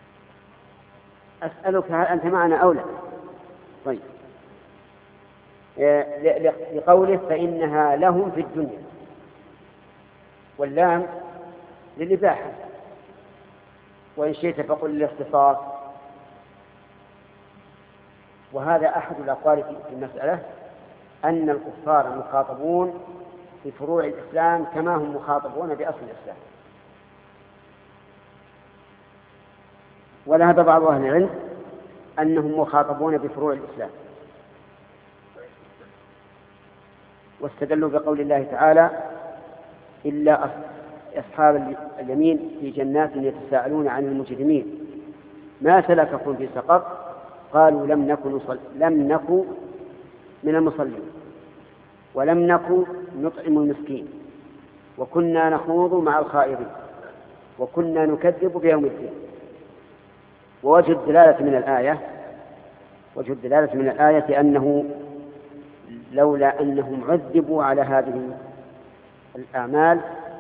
أسألك هل أنت معنا أو لا؟ طيب لقوله فإنها لهم في الدنيا، واللام للإباحة، وإن شئت فقل للاختصاص. وهذا أحد الأقوال في المسألة، أن الكفار مخاطبون بفروع الإسلام كما هم مخاطبون بأصل الإسلام. وذهب بعض أهل العلم أنهم مخاطبون بفروع الإسلام، واستدلوا بقول الله تعالى إلا أصحاب اليمين في جنات يتساءلون عن المجرمين ما سلككم في سقر قالوا لم نكن من المصلين ولم نكن نطعم المسكين وكنا نخوض مع الخائضين وكنا نكذب بيوم الدين. ووجه الدلالة من الآية أنه لولا أنهم عذبوا على هذه الأعمال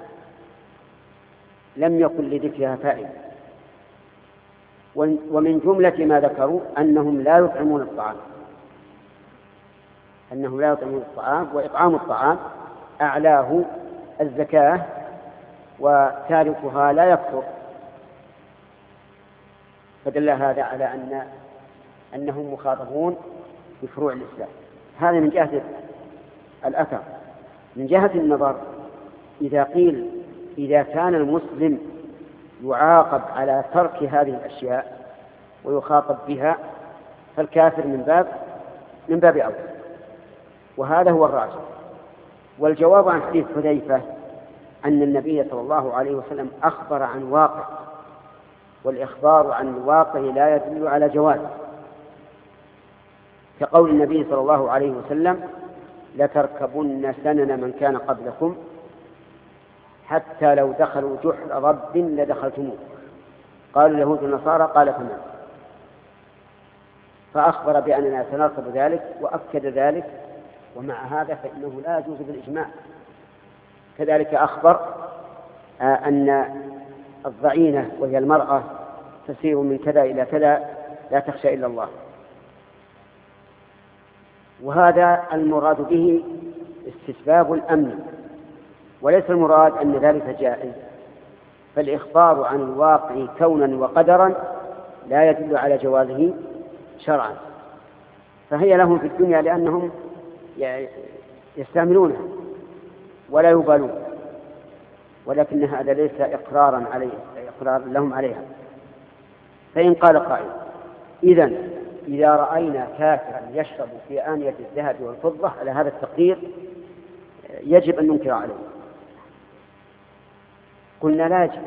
لم يكن لذكرها فائدة. ومن جملة ما ذكروا أنهم لا يطعمون الطعام، وإطعام الطعام أعلاه الزكاة، وتاركها لا يكفر، فدل هذا على أنهم مخاطبون بفروع الإسلام. هذا من جهة الأثر. من جهة النظر، إذا قيل إذا كان المسلم يعاقب على ترك هذه الأشياء ويخاطب بها فالكافر من باب أول، وهذا هو الراجح. والجواب عن حديث حذيفة أن النبي صلى الله عليه وسلم أخبر عن واقع، والإخبار عن الواقع لا يدل على جوازه، كقول النبي صلى الله عليه وسلم لتركبن سنن من كان قبلكم حتى لو دخلوا جحر رب لدخلتموه قالوا اليهود والنصارى قال فمن، فأخبر بأننا سنركب ذلك وأكد ذلك، ومع هذا فإنه لا يجوز بالإجماع. كذلك أخبر أن الضعينة وهي المرأة تسير من كذا إلى كذا لا تخشى إلا الله، وهذا المراد به استسباب الأمن، وليس المراد أن ذلك جائز. فالإخبار عن الواقع كونا وقدرا لا يدل على جوازه شرعا، فهي لهم في الدنيا لأنهم يستعملونها ولا يبالون، ولكن هذا ليس إقرارا لهم عليها. فإن قال قائل إذا رأينا كافرا يشرب في آنية الذهب والفضة على هذا التقدير يجب أن ننكر عليه، قلنا لا يجب،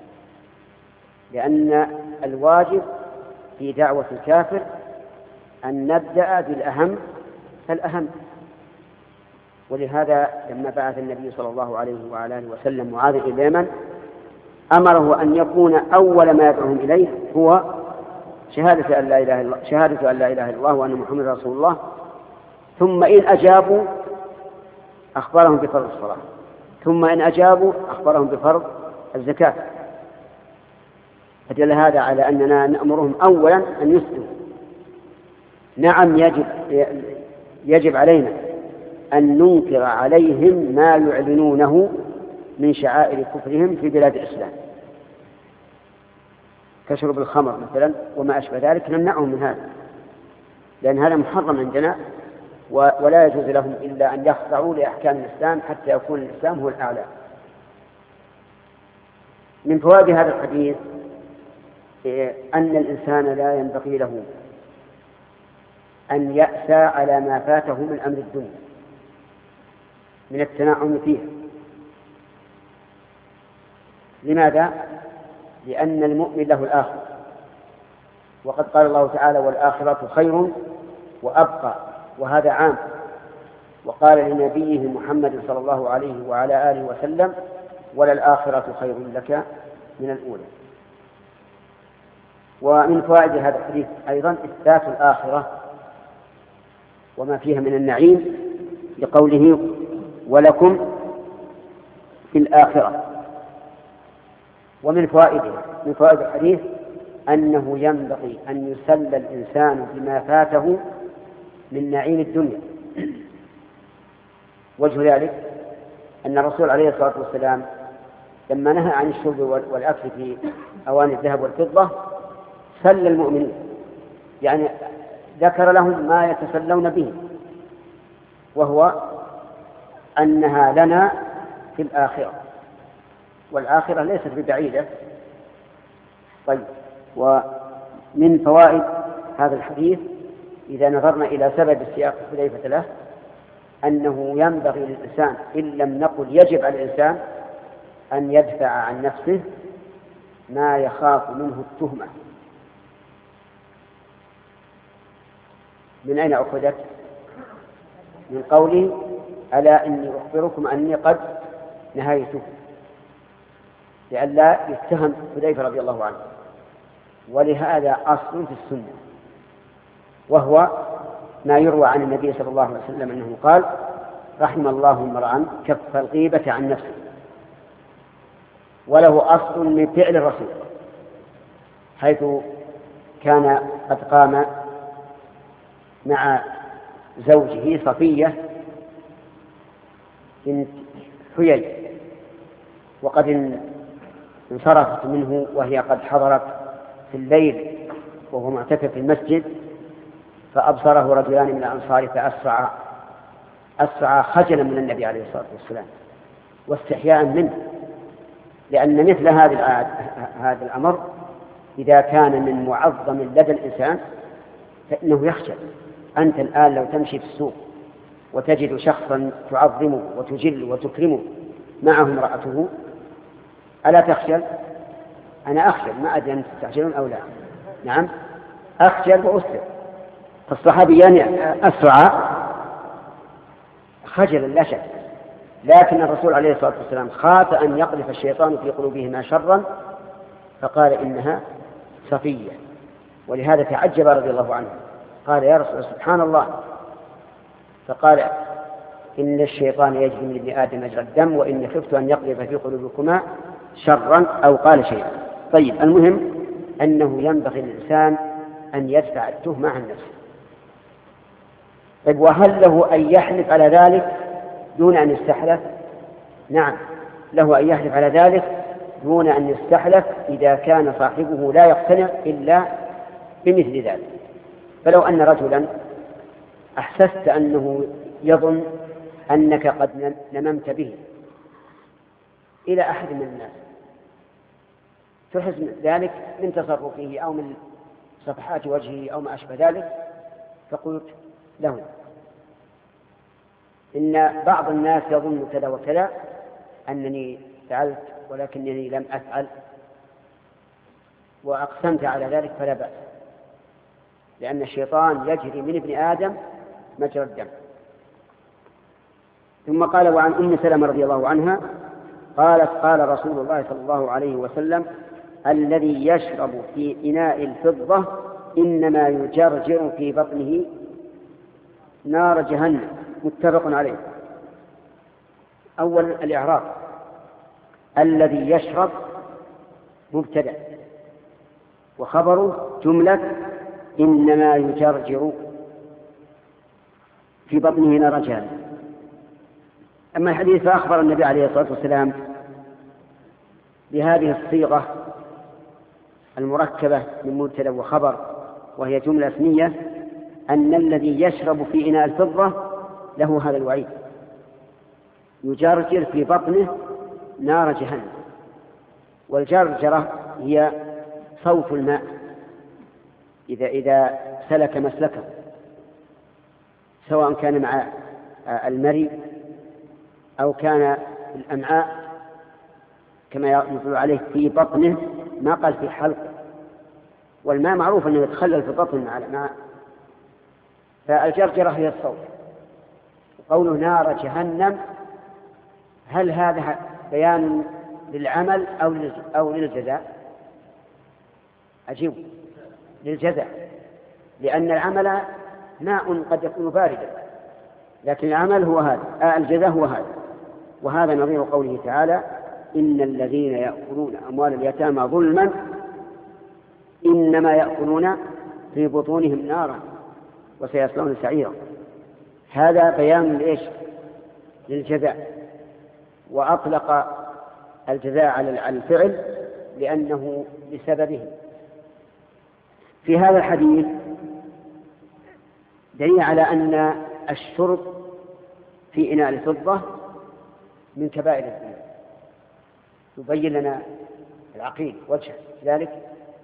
لأن الواجب في دعوة الكافر أن نبدأ بالأهم فالأهم. ولهذا لما بعث النبي صلى الله عليه وعلى آله وسلم معاذ إلى اليمن أمره أن يكون أول ما يدعوهم إليه هو شهادة أن لا إله إلا الله وأن محمد رسول الله، ثم إن أجابوا أخبرهم بفرض الصلاة، ثم إن أجابوا أخبرهم بفرض الزكاة. فدل هذا على أننا نأمرهم أولا أن يسلموا. نعم يجب علينا أن ننكر عليهم ما يعلنونه من شعائر كفرهم في بلاد الإسلام كشرب الخمر مثلا وما أشبه ذلك، نمنعهم من هذا، لأن هذا محرم عندنا، ولا يجوز لهم إلا أن يخضعوا لأحكام الإسلام حتى يكون الإسلام هو الأعلى. من فوائد هذا الحديث أن الإنسان لا ينبغي له أن يأسى على ما فاته من أمر الدنيا من التنعم فيه. لماذا؟ لأن المؤمن له الآخرة، وقد قال الله تعالى والآخرة خير وأبقى، وهذا عام. وقال لنبيه محمد صلى الله عليه وعلى آله وسلم وللآخرة خير لك من الأولى. ومن فوائد هذا الحديث أيضا إثبات الآخرة وما فيها من النعيم لقوله ولكم في الآخرة. ومن فوائد الحديث أنه ينبغي أن يسلى الإنسان بما فاته من نعيم الدنيا وجه ذلك أن الرسول عليه الصلاة والسلام لما نهى عن الشرب والأكل في أواني الذهب والفضة سل المؤمنين، يعني ذكر لهم ما يتسلون به، وهو أنها لنا في الآخرة، والآخرة ليست ببعيدة. طيب، ومن فوائد هذا الحديث إذا نظرنا إلى سبب السياق حذيفة له أنه ينبغي للإنسان إن لم نقل يجب على الإنسان أن يدفع عن نفسه ما يخاف منه التهمة. من أين أخذت؟ من قوله ألا إني أخبركم أني قد نهيته، لئلا يتهم حذيفة رضي الله عنه. ولهذا أصل في السنة، وهو ما يروى عن النبي صلى الله عليه وسلم أنه قال رحم الله امرأ كف الغيبة عن نفسه، وله أصل من فعل الرسول، حيث كان قد قام مع زوجه صفية بنت حيي، وقد انصرفت منه وهي قد حضرت في الليل وهو معتكف في المسجد، فأبصره رجلان من الأنصار فأسرع خجلا من النبي عليه الصلاة والسلام واستحياء منه، لأن مثل هذا الأمر إذا كان من معظم لدى الإنسان فإنه يخجل. أنت الآن لو تمشي في السوق وتجد شخصا تعظمه وتجل وتكرمه معه امرأته ألا تخجل؟ أنا أخجل، ما أدري أن تستعجلون أو لا. نعم، أخجل وأسر. فالصحابيان أسرع خجلا لا شك، لكن الرسول عليه الصلاة والسلام خاف أن يقذف الشيطان في قلوبهما شرا فقال إنها صفية، ولهذا تعجب رضي الله عنه، قال يا رسول الله سبحان الله، فقال إن الشيطان يجري من ابن آدم مجرى الدم وإني خفت أن يقذف في قلوبكما شرا أو قال شيئا. طيب، المهم أنه ينبغي للإنسان أن يدفع التهمة عن نفسه. طيب، وهل له أن يحلف على ذلك دون أن يستحلف؟ نعم، له أن يحلف على ذلك دون أن يستحلف إذا كان صاحبه لا يقتنع إلا بمثل ذلك. فلو أن رجلا أحسست أنه يظن أنك قد نممت به إلى أحد من الناس، تحس ذلك من تصرفه أو من صفحات وجهه أو ما أشبه ذلك، فقلت له إن بعض الناس يظن كذا وكذا أنني فعلت ولكنني لم أفعل، وأقسمت على ذلك، فلا بأس، لأن الشيطان يجري من ابن آدم مجرى الدم. ثم قال وعن أم سلمة رضي الله عنها قالت قال رسول الله صلى الله عليه وسلم الذي يشرب في إناء الفضة إنما يجرجر في بطنه نار جهنم. متفق عليه. أول الإعراب، الذي يشرب مبتدأ، وخبره جملة إنما يجرجر في بطنه نار جهنم. أما الحديث فأخبر النبي عليه الصلاة والسلام بهذه الصيغة المركبة من مبتدأ وخبر وهي جملة اسمية أن الذي يشرب في إناء الفضة له هذا الوعيد، يجرجر في بطنه نار جهنم. والجرجرة هي صوت الماء إذا سلك مسلكه، سواء كان مع المري أو كان الأمعاء كما يقول عليه في بطنه، ما قال في حلقه، والماء معروف أنه يتخلل في بطن مع الماء، فالجرجرة هي الصوت. قوله نار جهنم، هل هذا بيان للعمل أو للجزاء؟ أجيب، للجزاء، لأن العمل ماء قد يكون باردا، لكن العمل هو هذا، الجزاء هو هذا. وهذا نظير قوله تعالى إن الذين يأكلون أموال اليتامى ظلما إنما يأكلون في بطونهم نارا وسيصلون سعيرا. هذا بيان لإيش؟ للجزاء، وأطلق الجزاء على الفعل لأنه بسببه. في هذا الحديث دليل على أن الشرب في إناء الفضة من كبائر الذنوب، يبين لنا العقيل وجه ذلك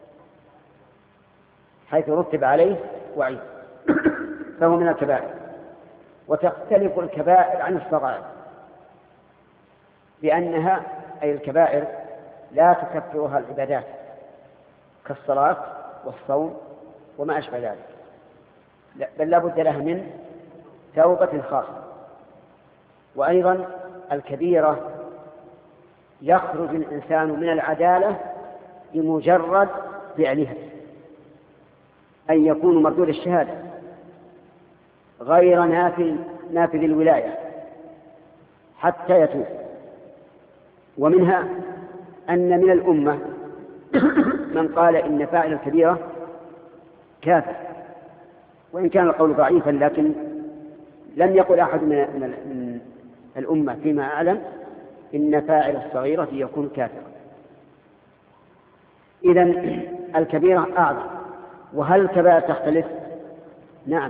حيث رتب عليه وعيد فهو من الكبائر. وتختلف الكبائر عن الصغائر بأنها أي الكبائر لا تكفرها العبادات كالصلاة والصوم وما أشبه ذلك، بل لا بد لها من توبة خاصة. وأيضا الكبيرة يخرج الإنسان من العدالة بمجرد فعلها، أن يكون مردود الشهادة غير نافذ الولاية حتى يتوب. ومنها أن من الأمة من قال إن فاعل الكبيرة كافر، وإن كان القول ضعيفا لكن لم يقل أحد من الأمة فيما أعلم إن فاعل الصغيرة يكون كافرا. إذن الكبيرة أعظم. وهل الكبائر تختلف؟ نعم،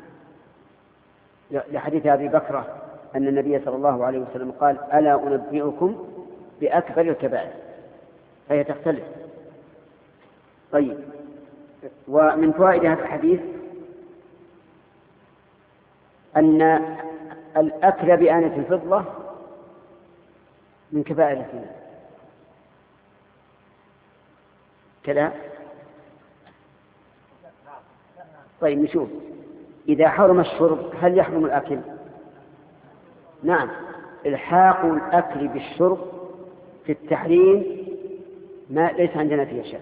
لحديث أبي بكرة أن النبي صلى الله عليه وسلم قال ألا أنبئكم بأكبر الكبائر، فهي تختلف. طيب، ومن فوائد هذا الحديث أن الأكل بآنة الفضة من كبائر الذنوب كذا. طيب نشوف، إذا حرم الشرب هل يحرم الأكل؟ نعم، الحاق الأكل بالشرب في التحريم ما ليس عندنا فيه شيء،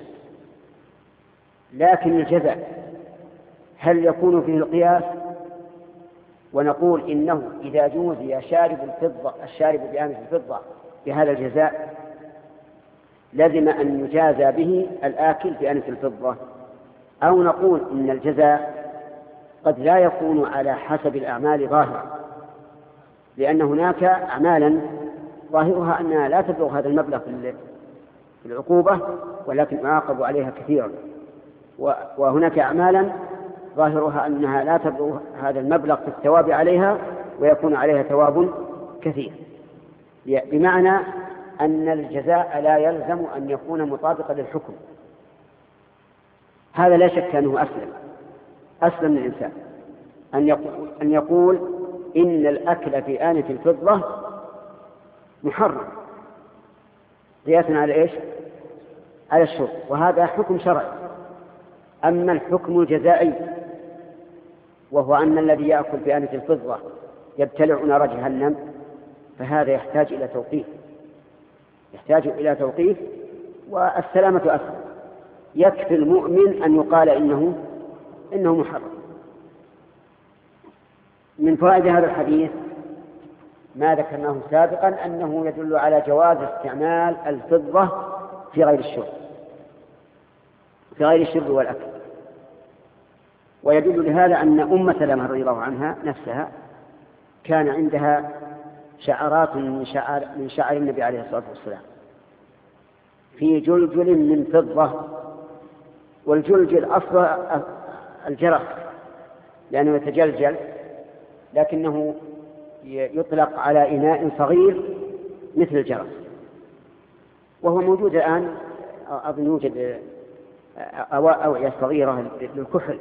لكن الجزاء هل يكون فيه القياس؟ ونقول إنه إذا جوزي الشارب بآنة الفضة بهذا الجزاء لازم أن يجازى به الآكل بآنة الفضة. أو نقول إن الجزاء قد لا يكون على حسب الأعمال ظاهرة، لأن هناك أعمالا ظاهرها أنها لا تبلغ هذا المبلغ في العقوبة ولكن يعاقب عليها كثيرا، وهناك أعمالا ظاهرها أنها لا تبلغ هذا المبلغ في الثواب عليها ويكون عليها ثواب كثير، بمعنى أن الجزاء لا يلزم أن يكون مطابقا للحكم. هذا لا شك أنه أسلم للإنسان أن يقول إن الأكل في آنة الفضة محرم قياسا على إيش؟ على الشرب، وهذا حكم شرعي. أما الحكم الجزائي وهو أن الذي يأكل في آنة الفضة يبتلع نار جهنم، فهذا يحتاج إلى توقيف والسلامة أسهل. يكفي المؤمن أن يقال إنه محرم. من فوائد هذا الحديث ما ذكرناه سابقا أنه يدل على جواز استعمال الفضة في غير الشرب والأكل. ويدل لهذا أن أم سلمة رضي الله عنها نفسها كان عندها شعرات من شعر النبي عليه الصلاة والسلام في جلجل من فضة، والجلجل أصل الجرس لأنه يتجلجل، لكنه يطلق على إناء صغير مثل الجرس، وهو موجود الآن. أظن يوجد أوعية صغيرة للكحل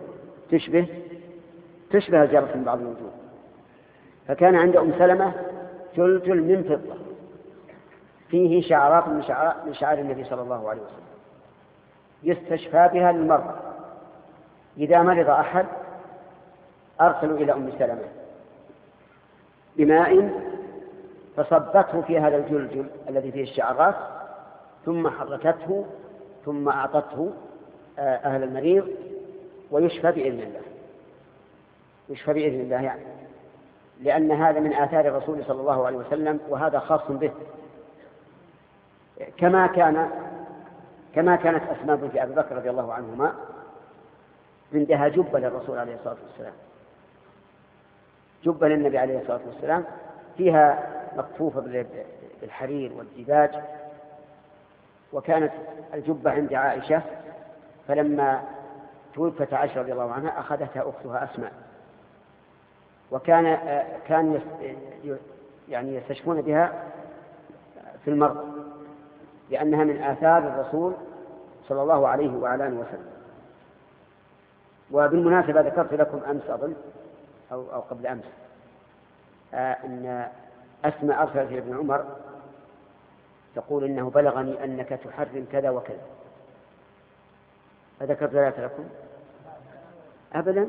تشبه الجرس من بعض الوجوه. فكان عند أم سلمة جلجل من فضة فيه شعرات من شعار النبي صلى الله عليه وسلم يستشفى بها للمرضى. إذا مرض أحد أرسلوا إلى أم سلمة بماء فصبته في هذا الجلجل الذي فيه الشعرات ثم حركته ثم أعطته أهل المريض ويشفى بإذن الله يعني، لأن هذا من آثار الرسول صلى الله عليه وسلم وهذا خاص به، كما كانت أسماء بنت أبي بكر رضي الله عنهما عندها جبة للرسول عليه الصلاة والسلام، جبة للنبي عليه الصلاة والسلام فيها مكفوفة بالحرير والديباج، وكانت الجبة عند عائشة، فلما توفت عائشة رضي الله عنها أخذتها أختها أسماء، كان يعني يستشفون بها في المرض، لأنها من آثار الرسول صلى الله عليه وعلى آله وسلم. وبالمناسبة ذكرت لكم أمس أظن أو قبل أمس أن أسماء أرسلت إلى ابن عمر تقول إنه بلغني أنك تحرم كذا وكذا. أذكرت ذلك لكم؟ أبدا،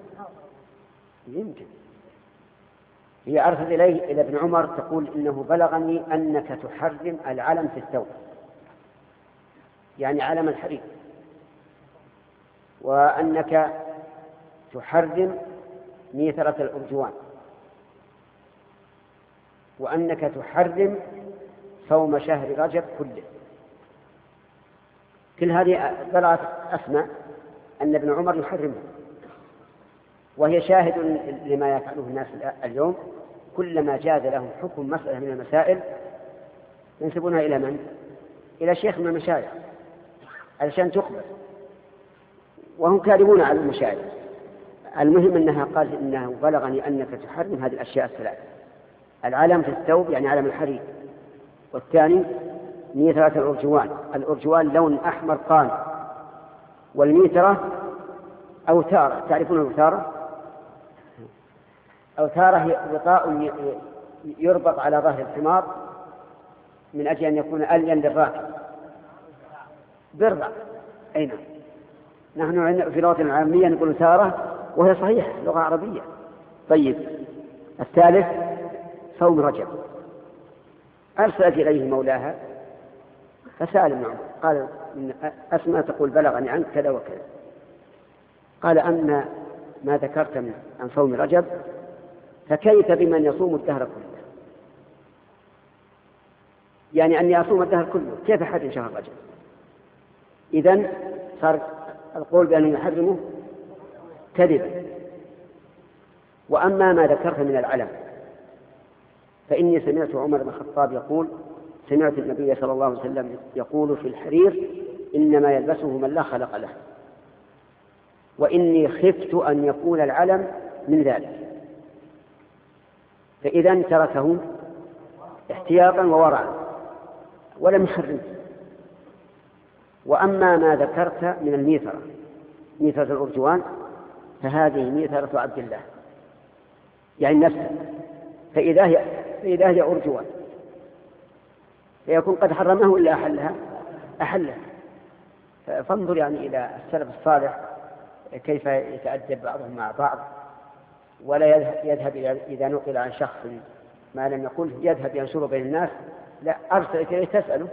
يمكن هي أرسلت إليه إلى ابن عمر تقول إنه بلغني أنك تحرم العلم في الثوب، يعني علم الحرير، وأنك تحرم ميثرة الأرجوان، وأنك تحرم صوم شهر رجب كله. كل هذه بلغت أسماء أن ابن عمر يحرمها، وهي شاهد لما يفعله الناس اليوم، كلما جاز لهم حكم مسألة من المسائل ينسبونها إلى من؟ إلى شيخ من المشايخ علشان تقبل، وهم كاذبون على المشايخ. المهم أنها قال إنه بلغني أنك تحرم هذه الأشياء الثلاث: العلم في الثوب يعني علم الحرير، والثاني ميثرة الأرجوان. الأرجوان لون أحمر قان، والميثرة أوتارة، تعرفون الأوتارة؟ أوتارة هي غطاء يربط على ظهر الحمار من أجل أن يكون ألين للراكب، برضع. أين نحن في لغة العامية نقول أوتارة، وهي صحيح لغة عربية. طيب، الثالث صوم رجب. أرسلت إليه مولاها فسأل ابن عمر، قال أسماء تقول بلغني عنك كذا وكذا. قال أما ما ذكرت عن صوم رجب فكيف بمن يصوم الدهر كله؟ يعني أني أصوم الدهر كله، كيف حد شهر رجب؟ إذن صار القول بأنه يحرمه كذبا. وأما ما ذكرت من العلم فإني سمعت عمر بن الخطاب يقول: سمعت النبي صلى الله عليه وسلم يقول في الحرير: إنما يلبسه من لا خلق له، وإني خفت أن يكون العلم من ذلك، فإذا تركه احتياطا وورعا ولم يحرمه. وأما ما ذكرت من الميثرة، ميثرة الأرجوان، فهذه ميثرة عبد الله، يعني نفسه، فإذا هي أرجوان فيكون قد حرمه إلا أحلها. فانظر يعني إلى السلف الصالح كيف يتأدب بعضهم مع بعض، ولا يذهب إذا نقل عن شخص ما لم يقل يذهب ينشر بين الناس، لا، أرسل إليه تسأله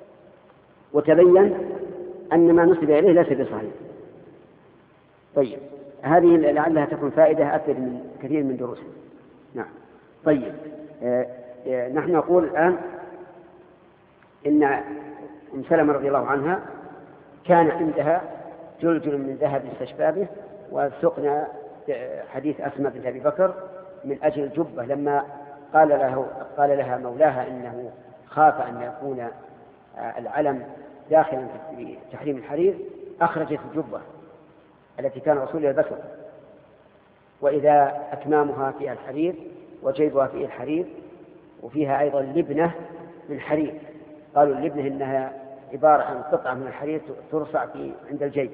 وتبين أن ما نسب إليه ليس بصحيح. طيب، هذه لعلها تكون فائدة أكثر من كثير من دروسنا. نعم. طيب، نحن نقول الآن إن أم سلمة رضي الله عنها كان عندها جلجل من ذهب استشفى به، وسقنا حديث أسماء بنت أبي بكر من أجل الجبة، لما قال لها مولاها إنه خاف أن يكون العلم داخلا في تحريم الحرير، أخرجت الجبة التي كان الرسول يلبسها، وإذا أكمامها فيها الحرير وجيبها فيه الحرير، وفيها أيضا لبنة من حرير. قالوا اللبنة إنها عبارة عن قطعة من الحرير ترصع عند الجيب.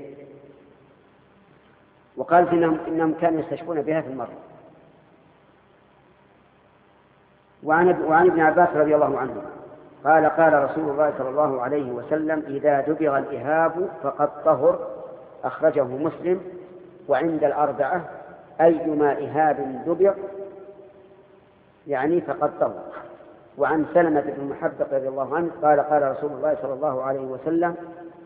وقالت إنهم كانوا يستشفون بها في المرض. وعن ابن عباس رضي الله عنه قال: قال رسول الله صلى الله عليه وسلم: إذا دبغ الإهاب فقد طهر. أخرجه مسلم. وعند الأربعة: أيما إهاب دبغ يعني فقد طهر. وعن سلمة بن محبق رضي الله عنه قال: قال رسول الله صلى الله عليه وسلم: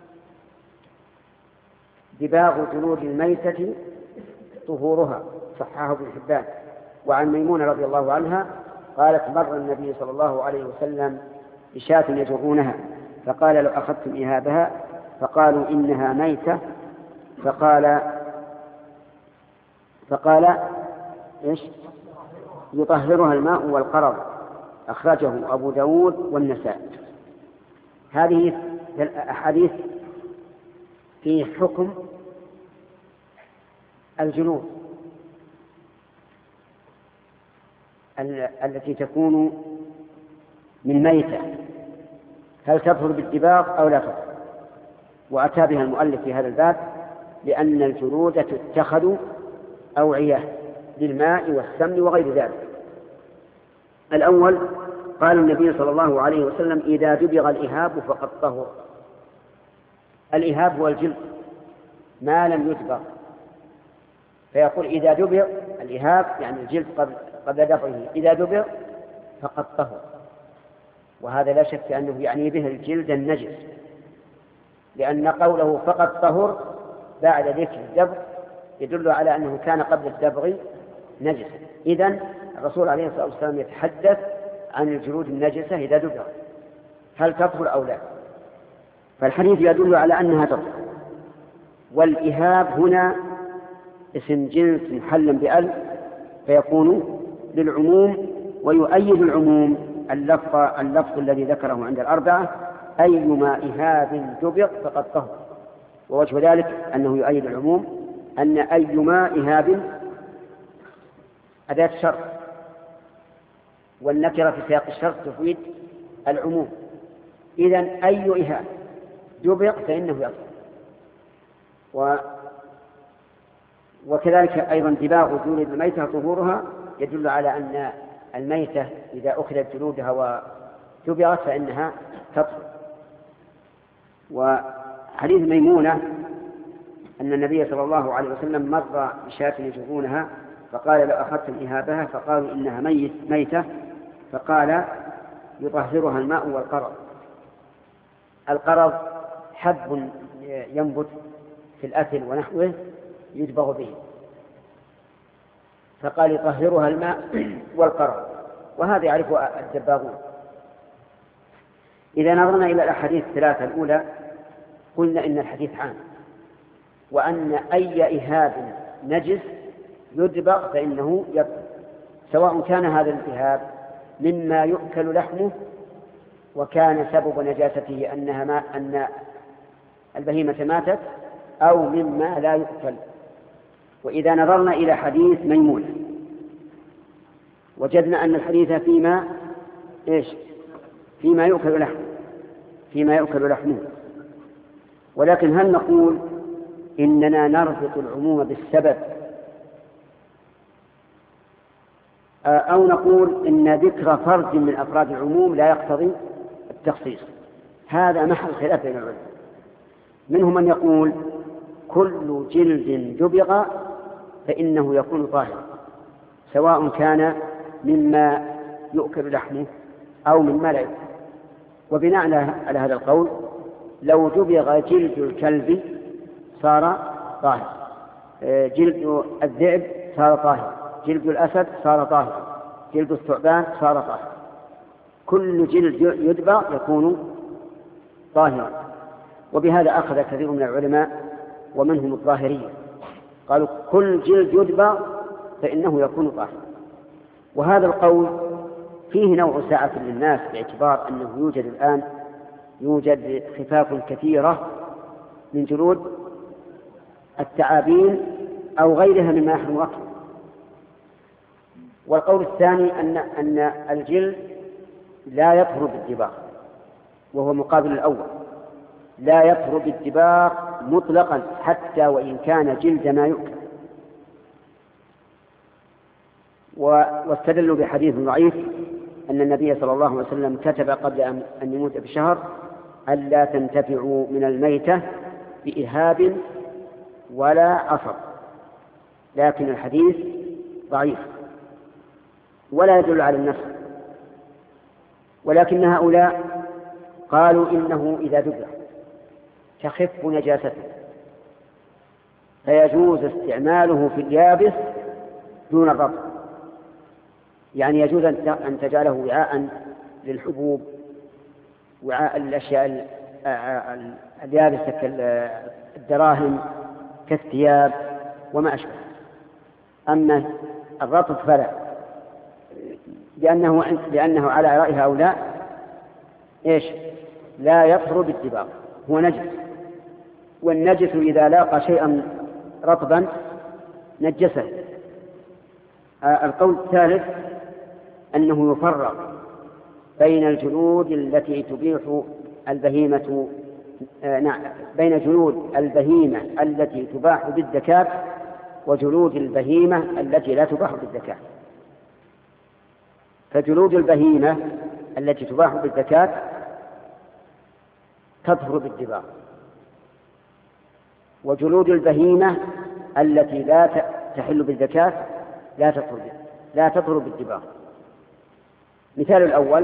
دباغ جلود الميتة طهورها. صححه ابن حبان. وعن ميمونة رضي الله عنها قالت: مر النبي صلى الله عليه وسلم بشاة يجرونها، فقال: لو أخذتم إهابها، فقالوا: إنها ميتة. فقال إيش؟ يطهرها الماء والقرض، أخرجه أبو داود والنسائي. هذه الأحاديث في حكم الجلود التي تكون من ميتة، هل تطهر بالدباغ أو لا تطهر؟ وأتى بها المؤلف في هذا الباب لأن الجلود تتخذ أوعية للماء والسمن وغير ذلك. الأول قال النبي صلى الله عليه وسلم: إذا دبغ الإهاب فقد طهر. الإهاب هو الجلد ما لم يدبغ، فيقول إذا دبغ الإهاب يعني الجلد قبل دبغه، إذا دبغ فقد طهر. وهذا لا شك أنه يعني به الجلد النجس، لأن قوله فقد طهر بعد ذكر الدبغ يدل على أنه كان قبل الدبغ نجس. إذن الرسول عليه الصلاة والسلام يتحدث عن الجلود النجسة إذا دبغ هل تطهر أو لا، فالحديث يدل على أنها تطهر. والإهاب هنا اسم جنس محل بأل، فيكون للعموم، ويؤيد العموم اللفظ الذي ذكره عند الأربعة: أيما إهاب دبغ فقد طهر. ووجه ذلك أنه يؤيد العموم أن أيما إهاب أداة شرط، والنكرة في سياق الشرط تفيد العموم. إذن أي إهاب دبغ فإنه يطهر. وكذلك أيضا دباغ جلود الميتة طهورها يدل على أن الميتة إذا أخذت جلودها ودبغت فإنها تطهر. وحديث ميمونة أن النبي صلى الله عليه وسلم مر بشاة يجرونها فقال: لو أخذتم إهابها، فقالوا إنها ميتة، فقال: يطهرها الماء والقرض. القرض حب ينبت في الأكل ونحوه يدبغ به، فقال: يطهرها الماء والقرض، وهذا يعرفه الدباغون. إذا نظرنا إلى الأحاديث الثلاثة الأولى قلنا إن الحديث عام، وأن أي إهاب نجس يدبغ فإنه يطهر، سواء كان هذا الإهاب مما يؤكل لحمه وكان سبب نجاسته أن البهيمة ماتت، أو مما لا يؤكل. وإذا نظرنا إلى حديث ميمونة وجدنا أن الحديث فيما يؤكل لحمه، ولكن هل نقول إننا نربط العموم بالسبب، أو نقول إن ذكر فرد من أفراد العموم لا يقتضي التخصيص؟ هذا محل خلاف بين العلماء. منهم من يقول كل جلد دبغ فإنه يكون طاهرا، سواء كان مما يؤكل لحمه أو مما لا يؤكل. وبناء على هذا القول لو دبغ جلد الكلب صار طاهر، جلد الذئب صار طاهر، جلد الأسد صار طاهر، جلد الثعبان صار طاهر. كل جلد يدبغ يكون طاهرا. وبهذا أخذ كثير من العلماء ومنهم الظاهرية، قالوا كل جلد يدبغ فإنه يكون طاهرا. وهذا القول فيه نوع سعة للناس، باعتبار أنه يوجد خفاف كثيرة من جلود التعابين أو غيرها مما يحرم أكله. والقول الثاني أن الجلد لا يطهر بالدباغ، وهو مقابل الأول، لا يطهر بالدباغ مطلقا حتى وإن كان جلد ما يؤكل. واستدلوا بحديث ضعيف أن النبي صلى الله عليه وسلم كتب قبل أن يموت بشهر: ألا تنتفعوا من الميتة بإهاب ولا عصر. لكن الحديث ضعيف ولا يدل على النسخ، ولكن هؤلاء قالوا إنه إذا دبغ تخف نجاسته فيجوز استعماله في اليابس دون الرطب، يعني يجوز أن تجعله وعاء للحبوب، وعاء الأشياء اليابسة كالدراهم كالثياب وما أشبه. أما الرطب فلا، لأنه على رأي هؤلاء إيش؟ لا يطهر بالدباغ، هو نجس، والنجس إذا لاقى شيئا رطبا نجسه. القول الثالث أنه يفرق بين الجلود التي تبيح البهيمة بين جلود البهيمة التي تباح بالزكاة وجلود البهيمة التي لا تباح بالزكاة. فجلود البهيمة التي تباح بالزكاة تطهر بالدباغ، وجلود البهيمة التي لا تحل بالزكاة لا تطهر بالدباغ. مثال الأول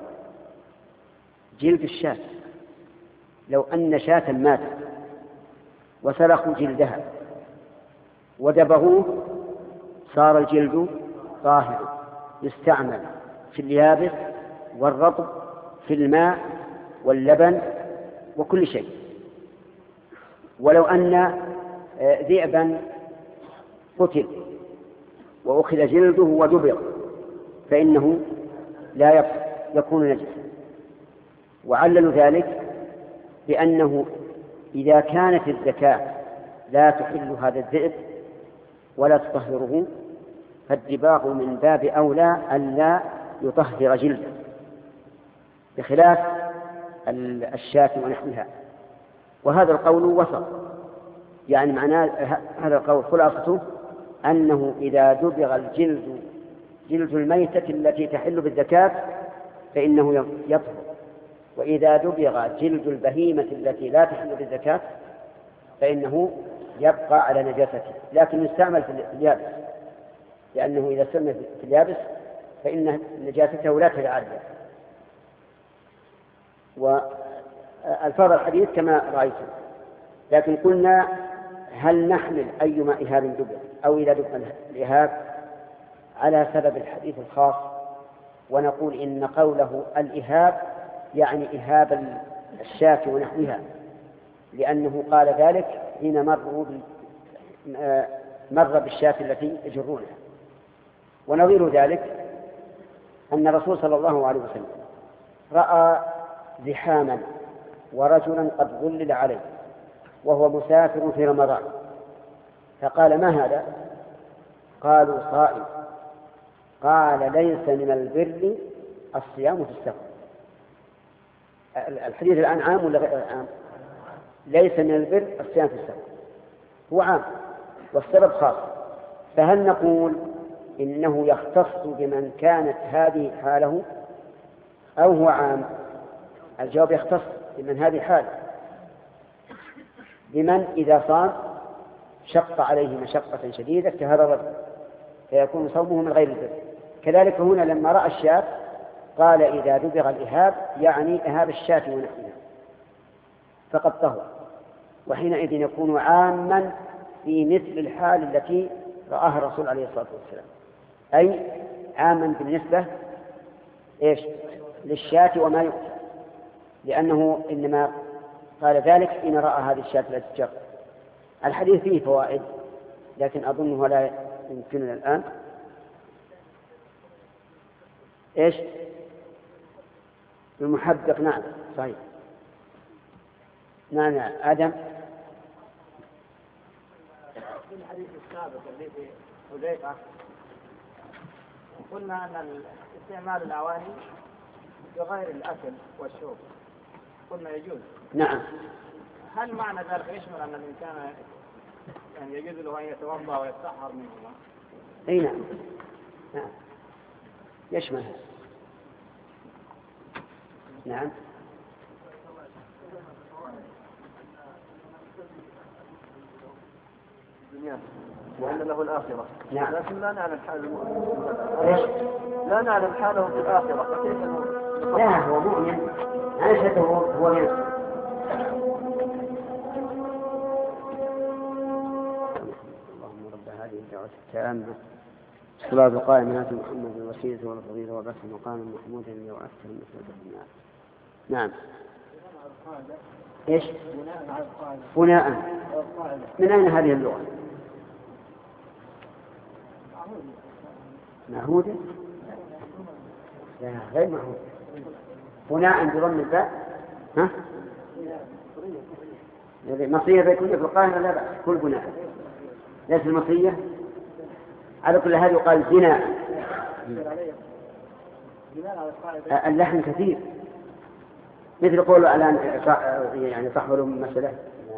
جلد الشاة، لو أن شاة ماتت وسلخوا جلدها ودبغوه صار الجلد طاهر يستعمل في اليابس والرطب في الماء واللبن وكل شيء. ولو أن ذئبا قتل وأخذ جلده ودبغ فإنه لا يكون نجسا. وعللوا ذلك بأنه إذا كانت الزكاة لا تحل هذا الذئب ولا تطهره فالدباغ من باب أولى ألا يطهر جلده، بخلاف الشاة ونحوها. وهذا القول وسط، يعني معناه هذا القول خلاصته أنه إذا دبغ الجلد جلد الميتة التي تحل بالزكاة فإنه يطهر، وإذا دبغ جلد البهيمة التي لا تحل بالزكاة فإنه يبقى على نجاسته، لكن يستعمل في اليابس، لأنه إذا استعمل في اليابس فإن نجاسته لا تتعدى. والفاظ الحديث كما رأيتم، لكن قلنا هل نحمل أيما إهاب دبغ أو إذا دبغ الإهاب على سبب الحديث الخاص، ونقول إن قوله الإهاب يعني إهاب الشاة ونحوها، لأنه قال ذلك حين مر بالشاة التي يجرونها. ونظير ذلك أن الرسول صلى الله عليه وسلم رأى زحاما ورجلا قد ظلل عليه وهو مسافر في رمضان، فقال ما هذا؟ قالوا صائم. قال ليس من البر الصيام في السفر. الحديث الآن عام ولا غير عام؟ ليس من البر الصيام في السفر، هو عام والسبب خاص. فهل نقول إنه يختص بمن كانت هذه حاله أو هو عام؟ الجواب يختص بمن هذه حاله، بمن إذا صام شق عليه مشقة شديدة كهذا الرجل فيكون صومه من غير البر. كذلك هنا لما رأى الشاة قال إذا دبغ الإهاب يعني إهاب الشاة ونحوها فقد طهر، وحينئذ يكون عاما في مثل الحال التي رآها الرسول عليه الصلاة والسلام، أي عاما بالنسبة للشاة وما يؤكل، لأنه إنما قال ذلك إن رأى هذه الشاة التي تجر. الحديث فيه فوائد لكن أظنه لا يمكننا الآن. المحدق، نعم صحيح، نعم آدم. في الحديث السابق حديث حذيفة قلنا أن استعمال الأواني بغير الأكل والشرب قلنا يجوز. نعم. هل معنى ذلك يشمل أن الإنسان يعني يجوز له أن يتوضأ ويتطهر منهما؟ أي نعم، نعم يشمل. نعم. وأن له الآخرة. نعم. لكن لا نعلم حاله. لا نعلم حاله في الآخرة فكيف المؤمن؟ لا هو مؤمن، عيشته هو من اللهم رب هذه الدعوة التامة الصلاة القائمة آت محمد الوسيلة والفضيلة وبعث مقاما محمودا لوعدته المثل. نعم. ايش؟ بناء. من أين هذه اللغة؟ معهودة. لا غير محمود. بناء بضم الباء. ها؟ مصية بيكون في القاهرة لا بأس، كل بناء ليس المصية. على كل هذا يقال بناء. اللحن كثير مثل قوله الآن يعني تحمل مسألة.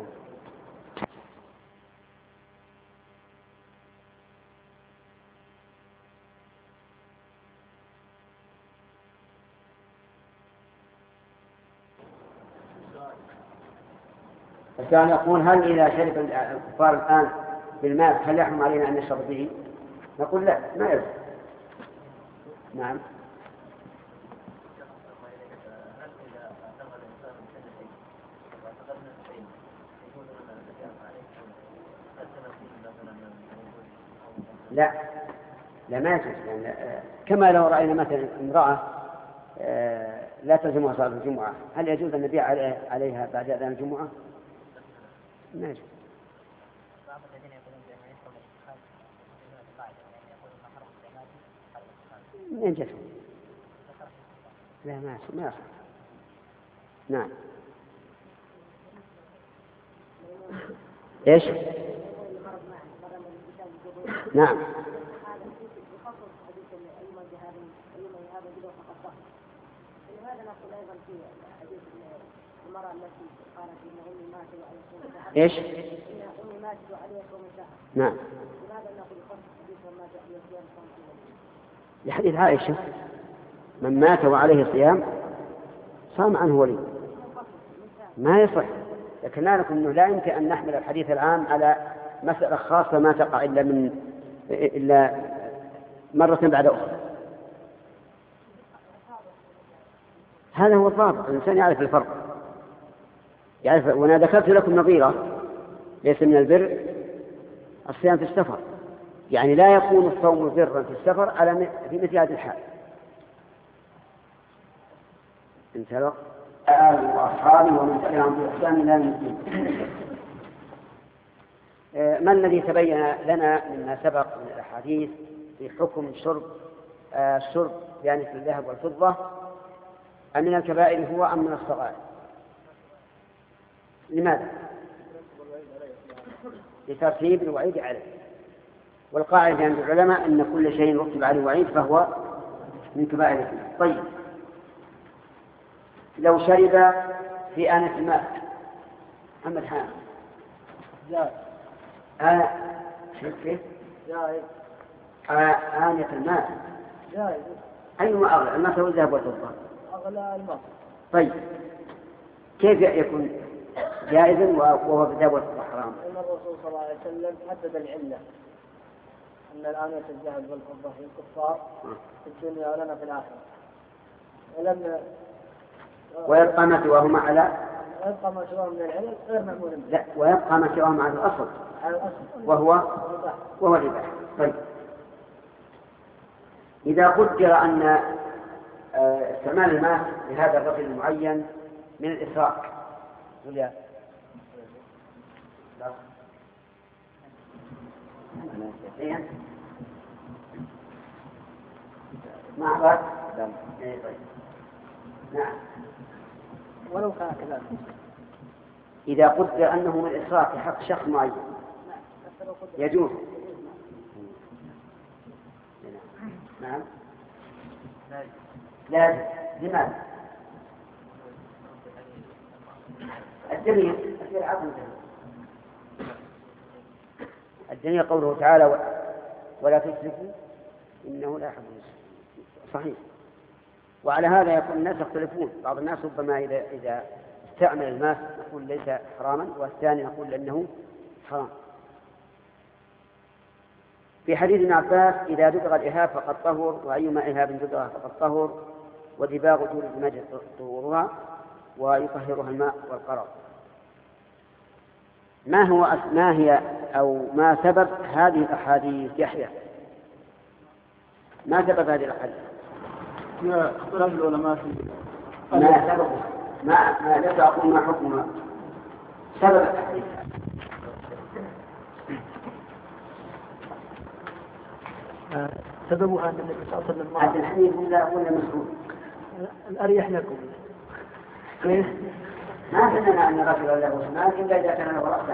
كان يقول هل إذا شرب الكفار الآن بالماء هل يحرم علينا أن نشرب به؟ نقول لا، ما يجوز. نعم. لا ما يجوز، يعني كما لو رأينا مثلا امرأة لا تلزمها صلاة الجمعة، هل يجوز أن نبيع عليها بعد أذان الجمعة؟ ما يجوز. من جسم؟ لا ما يصح. نعم. ايش؟ نعم. ايش؟ نعم. لحديث عائشة من مات وعليه صيام صام عنه ولي. ما يصح، لكن نعرف أنه لا يمكن أن نحمل الحديث العام على مسألة خاصة ما تقع إلا مرة بعد أخرى. هذا هو الضابط، الإنسان يعرف الفرق، يعرف. وأنا ذكرت لكم نظيرة، ليس من البر الصيام في السفر، يعني لا يكون الصوم برا في السفر في مثل هذه الحال. انتهى الوقت. آله وأصحابه ومن تبعهم بإحسان إلى يوم الدين. ما الذي تبين لنا مما سبق من الأحاديث في حكم الشرب يعني في الذهب والفضة، أم من الكبائر هو أم من الصغائر؟ لماذا؟ لترتيب الوعيد عليه، والقاعدة عند العلماء أن كل شيء رتب عليه وعيد فهو من كبائر الإثم. طيب، لو شرب في آنة الماء محمد حامد جائز. كيف؟ جائز. آنة الماء جائز. أيهما أغلى، الماء والذهب والفضة؟ أغلى الماء. طيب، كيف يكون جائزا وهو بالذهب والفضة حرام؟ إن الرسول صلى الله عليه وسلم حدد العلة أن الآنية الذهب والفضة للكفار في الدنيا ولنا في الآخرة، ويبقى ما سواهما على ويبقى ما سواه من العلل غير معمول به. لا، ويبقى ما سواهما على الأصل وهو الربا. طيب، إذا قدر أن استعمال الماء لهذا الرجل المعين من الإسراف، لا ما أعرف. طيب، نعم. ولو كان كذلك، إذا قدر أنه من الإسراف في حق شخص معين يجوز. نعم. لا، لماذا؟ الدليل قوله تعالى ولا تسرفوا إنه لا يحب المسرفين. صحيح. وعلى هذا يكون الناس يختلفون، بعض الناس ربما إذا استعمل الماء نقول ليس حراما، والثاني نقول أنه حرام. في حديث ابن عباس إذا دبغ الإهاب فقد طهر، وأيما إهاب دبغ فقد طهر، ودباغ طول المجد طهورها ويطهرها الماء والقرار. ما هي أو ما سبب هذه الأحاديث يحيى؟ ما سبب هذه الأحاديث؟ اختلاف العلماء ما سبب ما لا تعقل ما حكمها سبب التحديث. سببها أن النبي صلى الله عليه وسلم عبد الحميد ولا مسعود؟ الأريح لكم. ما فهمنا أن الرجل له اسمان إلا إذا كان له رأسان.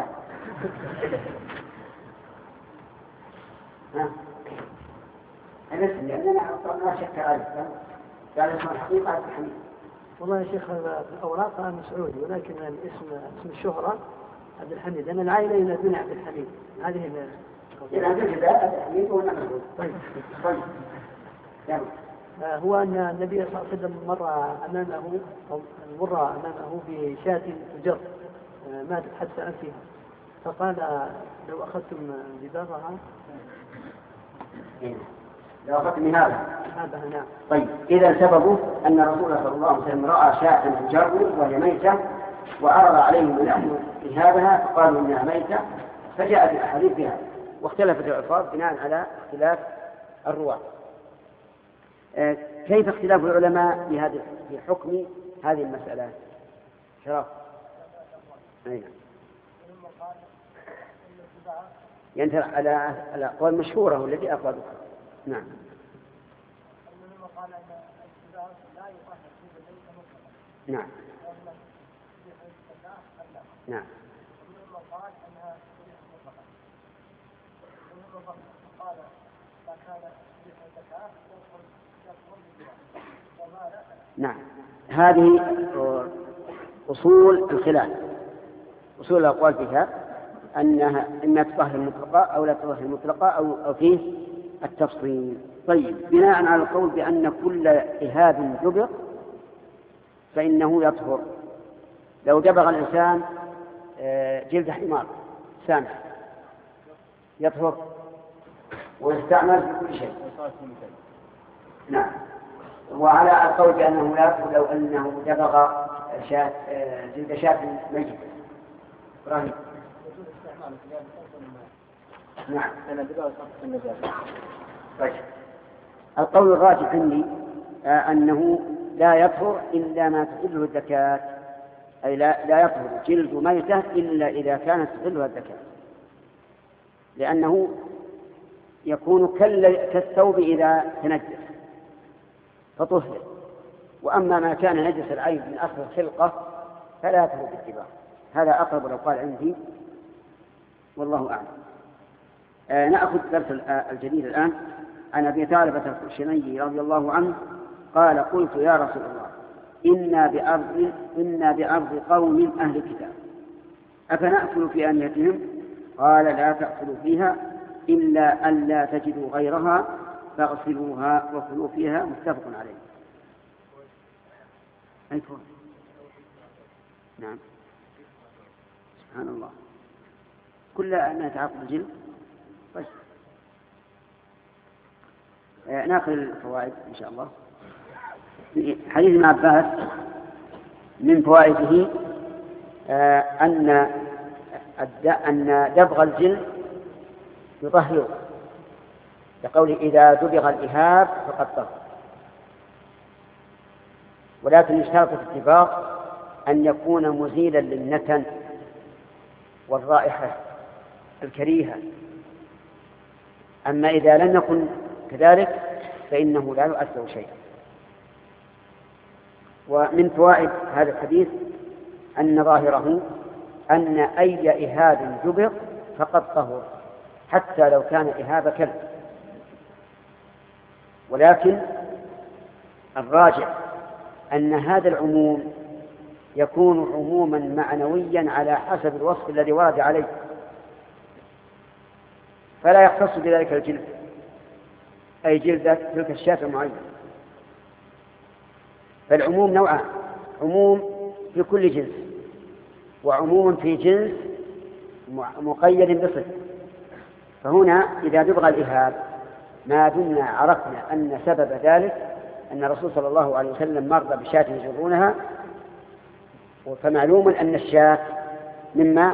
الاسم لأننا ما شك عليه قال اسم الحقيقة عبد الحميد. والله يا شيخ في الأوراق أنا مسعودي ولكن اسم الشهرة عبد الحميد لأن العائلة ينادون عبد الحميد. هذه إذا عبد الحميد ولا مسعود. طيب. هو أن النبي صلى الله عليه وسلم مر أمامه بشاة تجر ماتت حتى أنفها فقال لو أخذتم ذبابها لو أخذتم هذا. نعم. طيب إذا سببه أن رسول صلى الله عليه وسلم رأى شاة تجر وهي ميتة وعرض عليهم الأهل بهذا فقالوا إنها ميتة فجاءت الأحاديث بها واختلفت الألفاظ بناء على اختلاف الرواة. كيف اختلاف العلماء في حكم هذه المسألة؟ شرف. ينتهي على الأقوال مشهورة والذي أقوال أخرى. نعم. نعم. نعم. نعم. هذه أصول الخلاف، أصول الأقوال فيها أنها إما تطهر مطلقة أو لا تطهر مطلقة أو فيه التفصيل. طيب بناء على القول بأن كل إهاب دبغ فإنه يطهر. لو دبغ الإنسان جلد حمار سامح يطهر ويستعمل في كل شيء. نعم. وعلى القول بأنه لا يطهر لو أنه دبغ جلد شاة ميت. إبراهيم. نعم. طيب. القول الراجح عندي أنه لا يطهر إلا ما تحله الزكاة، أي لا يطهر جلد ميتة إلا إذا كانت تحلها الزكاة، لأنه يكون كالثوب إذا تنجس فطهر. وأما ما كان نجس العين من أصل الخلقة فلا يطهر بالاتباع. هذا أقرب الأقوال عندي والله أعلم. نأخذ الدرس الجديد الآن عن أبي ثعلبة الخشني رضي الله عنه قال قلت يا رسول الله إنا بأرض قوم أهل كتاب أفنأكل في آنيتهم؟ قال لا تأكلوا فيها إلا أن لا تجدوا غيرها فاغسلوها وكلوا فيها. متفق عليه. أيكم. نعم. سبحان الله. كل أن يتعاقب الجلد. طيب. ناخذ الفوائد إن شاء الله. حديث ابن عباس من فوائده أن دبغ الجلد يطهر، لقوله إذا دبغ الإهاب فقد طهر. ولكن يشترط في الدباغ أن يكون مزيلا للنتن والرائحة الكريهة. أما إذا لم يكن كذلك فإنه لا يؤثر شيئا. ومن فوائد هذا الحديث أن ظاهره أن أي إهاب دبغ فقد طهر حتى لو كان إهاب كلب. ولكن الراجع أن هذا العموم يكون عموما معنويا على حسب الوصف الذي ورد عليه، فلا يختص بذلك الجلد أي جلد تلك الشاة المعينة. فالعموم نوعان: عموم في كل جنس وعموم في جنس مقيد بصفة. فهنا إذا دبغ الإهاب ما دمنا عرفنا أن سبب ذلك أن الرسول صلى الله عليه وسلم مر بشاة يجرونها، فمعلوم أن الشاة مما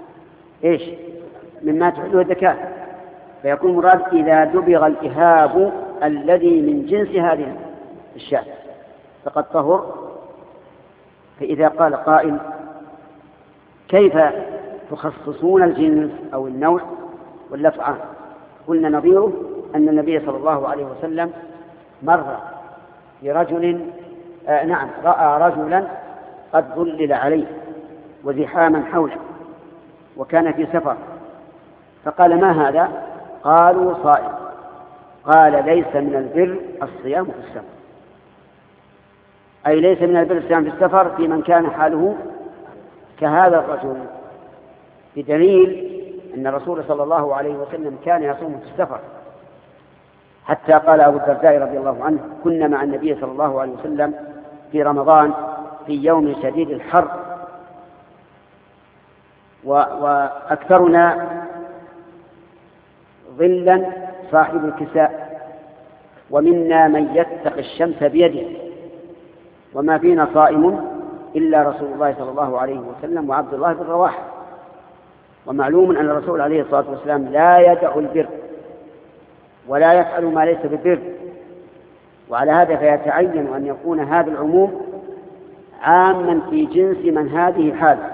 تحله الذكاة، فيكون مراد إذا دبغ الإهاب الذي من جنس هذه الشاة فقد طهر. فإذا قال قائل كيف تخصصون الجنس أو النوع واللفعة؟ قلنا نظيره أن النبي صلى الله عليه وسلم مر برجل رأى رجلا قد ظلل عليه وزحاما حوله وكان في سفر، فقال: ما هذا؟ قالوا: صائم. قال: ليس من البر الصيام في السفر، أي ليس من البر الصيام في السفر في من كان حاله كهذا الرجل، بدليل أن الرسول صلى الله عليه وسلم كان يصوم في السفر، حتى قال أبو الدرداء رضي الله عنه: كنا مع النبي صلى الله عليه وسلم في رمضان في يوم شديد الحر، وأكثرنا ظلا صاحب الكساء، ومنا من يتقي الشمس بيده، وما فينا صائم إلا رسول الله صلى الله عليه وسلم وعبد الله بن رواحة. ومعلوم أن الرسول عليه الصلاة والسلام لا يدع البر ولا يفعل ما ليس ببر، وعلى هذا فيتعين أن يكون هذا العموم عاما في جنس من هذه حاله.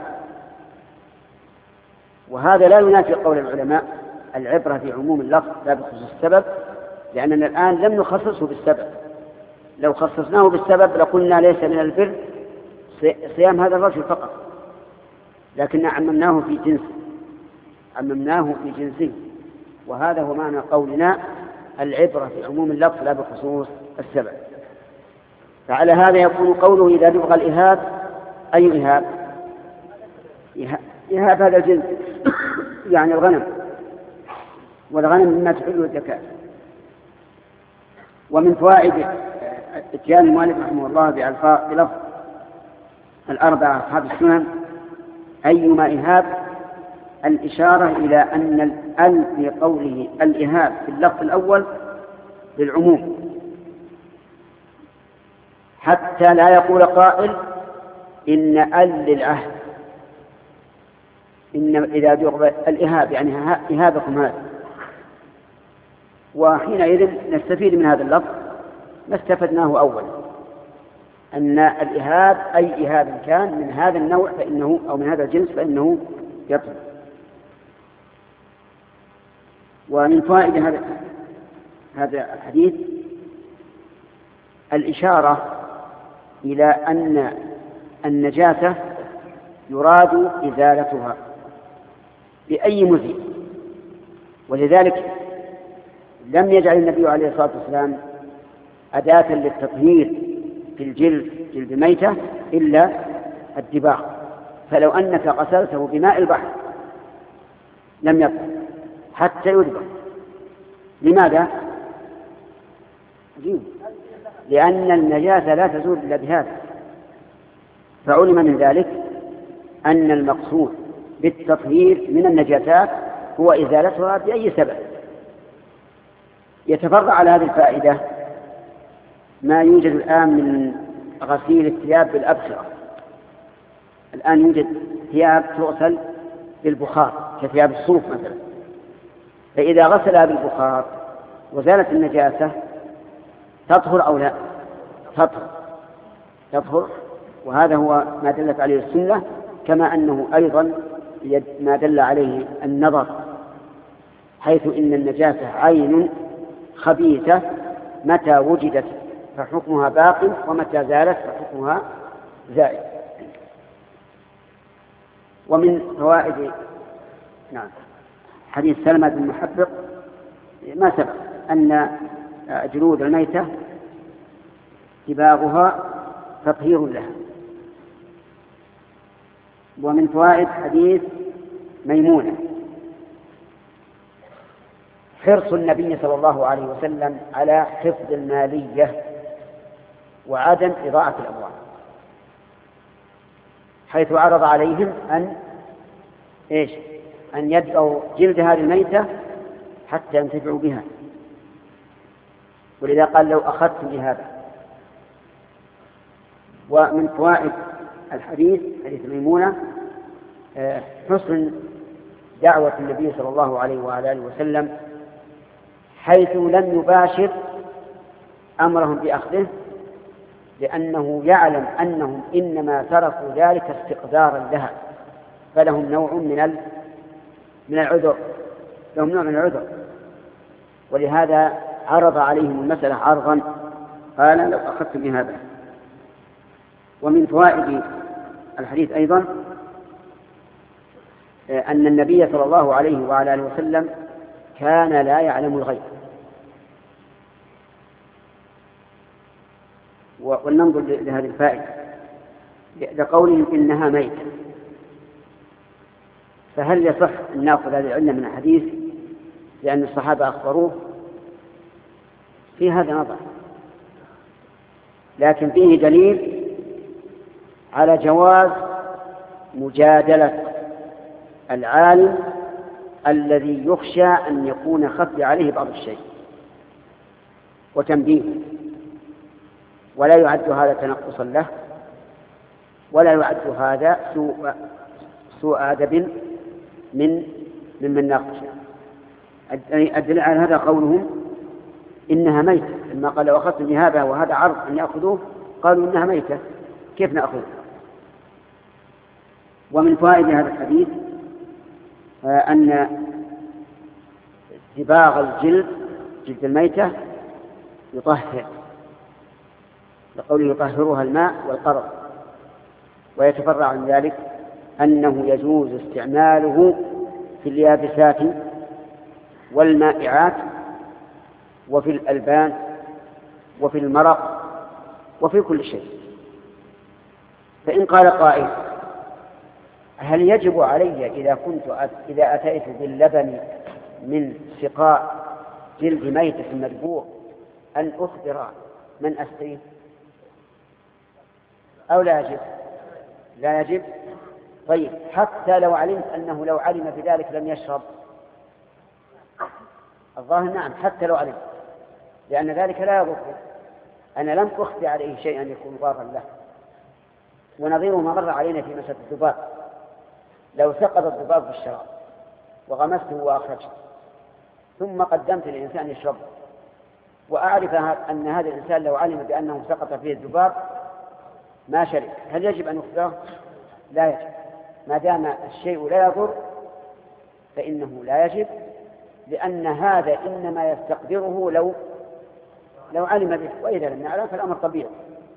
وهذا لا ينافي قول العلماء: العبرة في عموم اللفظ لا بخصوص السبب، لأننا الآن لم نخصصه بالسبب. لو خصصناه بالسبب لقلنا ليس من البر صيام هذا الرجل فقط، لكن عممناه في جنسه، وهذا هو معنى قولنا: العبرة في عموم اللفظ لا بخصوص السبب. فعلى هذا يكون قوله: إذا دبغ الإهاب. أي إهاب؟ إهاب هذا الجنس يعني الغنم، والغنم مما تحل الزكاة. ومن فوائد اتيان المؤلف رحمه الله بلفظ الأربعة أصحاب السنن: أيما إهاب، الإشارة إلى أن الأل في قوله الإهاب في اللفظ الأول للعموم، حتى لا يقول قائل: إن أل للعهد، إن إذا دغ الإهاب يعني إهابكم هذا. وحينئذ نستفيد من هذا اللفظ ما استفدناه أولا، أن الإهاب أي إهاب كان من هذا النوع فإنه أو من هذا الجنس فإنه يطلب. ومن فوائد هذا الحديث الإشارة إلى أن النجاسة يراد إزالتها بأي مزيل، ولذلك لم يجعل النبي عليه الصلاة والسلام أداة للتطهير في جلد ميتة إلا الدباغ، فلو أنك غسلته بماء البحر لم يطهر حتى يدبغ. لماذا؟ لأن النجاسة لا تزول إلا بهذا. فعلم من ذلك أن المقصود بالتطهير من النجاسات هو إزالتها بأي سبب. يتفرع على هذه الفائدة ما يوجد الآن من غسيل الثياب بالأبخرة. الآن يوجد ثياب تغسل بالبخار كثياب الصوف مثلا، فإذا غسلها بالبخار وزالت النجاسة تطهر أو لا؟ تطهر. وهذا هو ما دلت عليه السنة، كما أنه أيضا ما دل عليه النظر، حيث إن النجاسة عين خبيثة متى وجدت فحكمها باق، ومتى زالت فحكمها زائد. ومن فوائد حديث سلمة بن محبق ما سبق أن جلود الميتة دباغها تطهير لها. ومن فوائد حديث ميمونة حرص النبي صلى الله عليه وسلم على حفظ المالية وعدم إضاعة الأموال، حيث عرض عليهم أن يدعوا جلد هذه الميتة حتى ينتفعوا بها، ولذا قال: لو أخذتم بهذا. ومن فوائد الحديث حديث ميمونة حسن دعوة النبي صلى الله عليه وآله وسلم، حيث لم يباشر أمرهم بأخذه، لأنه يعلم أنهم إنما تركوا ذلك استقدارا لها، فلهم نوع من العذر، ولهذا عرض عليهم المسألة عرضا، قال لو أخذت بهذا. ومن فوائد الحديث أيضا أن النبي صلى الله عليه وعلى آله وسلم كان لا يعلم الغيب. ولننظر لهذه الفائدة لقولهم إنها ميتة، فهل يصح أن نأخذ هذه العلة من الحديث لأن الصحابة أخبروه؟ في هذا نظر، لكن فيه دليل على جواز مجادلة العالم الذي يخشى أن يكون خفي عليه بعض الشيء وتنبيهه، ولا يعد هذا تنقصا له، ولا يعد هذا سوء أدب ممن ناقش. الدليل على هذا قولهم إنها ميتة، لما قال لو أخذت بهذا وهذا عرض أن يأخذوه قالوا إنها ميتة، كيف نأخذها؟ ومن فوائد هذا الحديث أن دباغ الجلد، جلد الميتة، يطهر، لقوله يطهرها الماء والقرض. ويتفرع عن ذلك أنه يجوز استعماله في اليابسات والمائعات وفي الألبان وفي المرق وفي كل شيء. فإن قال قائل هل يجب علي إذا أتيت باللبن من سقاء جلد ميتة مدبوغ أن أخبر من أسقيه أو لا يجب؟ لا يجب. طيب حتى لو علمت أنه لو علم بذلك لم يشرب؟ الظاهر نعم، حتى لو علم، لأن ذلك لا يضر، أنا لم أخفي عليه شيئا يكون ضارا له. ونظيره ما مر علينا في مسألة الذباب، لو سقط الذباب في الشراب وغمسته وأخرجته ثم قدمت للإنسان يشرب، وأعرف أن هذا الإنسان لو علم بأنه سقط فيه الذباب ما شرب، هل يجب أن أخبره؟ لا يجب، ما دام الشيء لا يضر فإنه لا يجب، لأن هذا إنما يستقدره لو علم به، وإذا لم يعلم فالأمر طبيعي.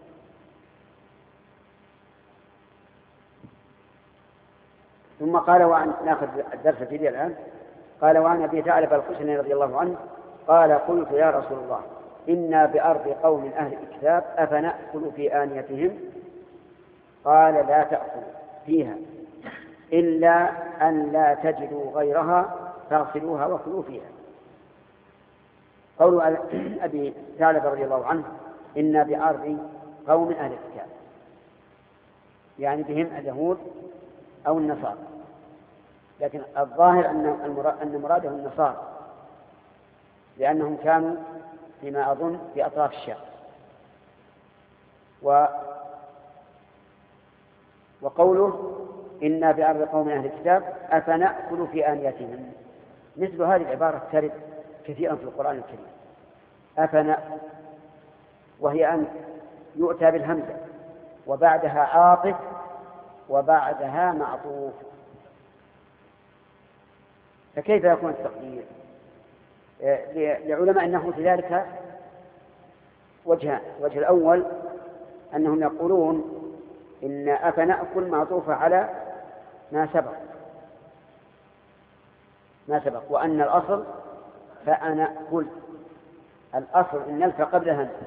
ثم قال، وعن ناخذ الدرس الجديد الآن، قال وعن أبي ثعلبة الخشني رضي الله عنه قال قلت يا رسول الله إنا بأرض قوم أهل الكتاب أفنأكل في آنيتهم؟ قال لا تأكلوا فيها إلا أن لا تجدوا غيرها فاغسلوها وكلوا فيها. قول أبي ثعلبة رضي الله عنه إنا بأرض قوم أهل الكتاب، يعني بهم اليهود أو النصارى، لكن الظاهر أن مراده النصارى، لأنهم كانوا فيما أظن في أطراف الشام. وقوله إنا بأرض قوم أهل الكتاب أفنأكل في آنيتهم، مثل هذه العبارة ترد كثيرا في القرآن الكريم، أفنأكل، وهي أن يؤتى بالهمزة وبعدها عاطف وبعدها معطوف، فكيف يكون التقدير؟ لعلماء النحو في ذلك وجهان. الوجه الأول أنهم يقولون إن أفنأكل معطوفة على ما سبق، وأن الأصل فأنأكل، الأصل إن نلف قبلها همزة،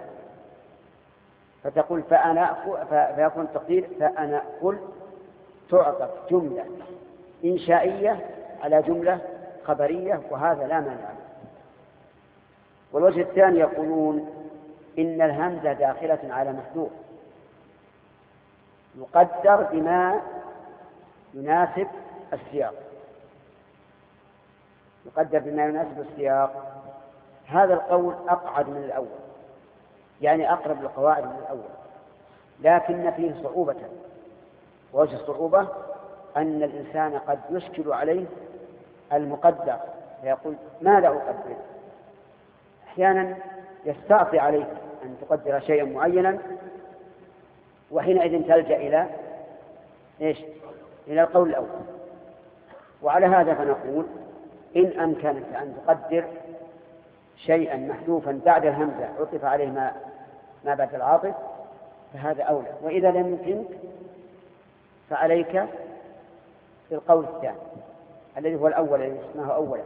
فتقول فيكون التقدير فأنأكل، تعطف جملة إنشائية على جملة خبرية، وهذا لا مانع له. والوجه الثاني يقولون إن الهمزة داخلة على محذوف يقدر بما يناسب السياق، هذا القول أقعد من الأول، يعني أقرب للقواعد من الأول، لكن فيه صعوبة. ووجه الصعوبة أن الإنسان قد يشكل عليه المقدر، فيقول ماذا أقدر؟ أحيانا يستعصي عليك أن تقدر شيئا معينا، وحينئذ تلجأ إلى القول الأول. وعلى هذا فنقول إن أمكنك أن تقدر شيئا محذوفا بعد الهمزة عطف عليه ما بعد العاطف فهذا أولى. وإذا لم يمكنك فعليك بالقول الثاني الذي هو الأول الذي اسمه أولا،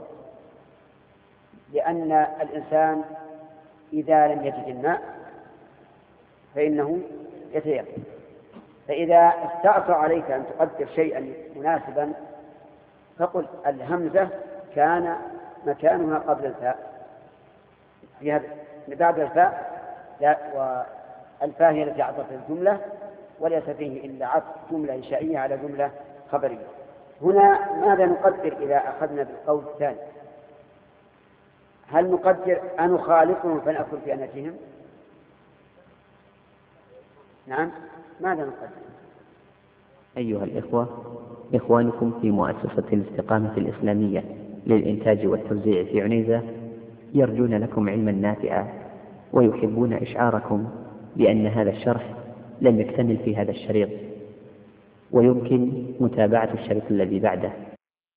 لأن الإنسان إذا لم يجد الماء فإنه يتيقن. فإذا استعصى عليك أن تقدر شيئا مناسبا فقل الهمزة كان مكانها قبل الفاء في هذا بعد الفاء لا، والفاء هي التي عطفت الجملة وليس فيه إلا عطف جملة إنشائية على جملة خبرية. هنا ماذا نقدر إذا أخذنا بالقول الثاني؟ هل نقدر أن نخالقهم فنأكل في أنتهم؟ نعم، ماذا نقدر؟ أيها الإخوة، إخوانكم في مؤسسة الاستقامة الإسلامية للإنتاج والتوزيع في عنيزة يرجون لكم علما نافعا، ويحبون إشعاركم بأن هذا الشرح لم يكتمل في هذا الشريط، ويمكن متابعة الشريط الذي بعده.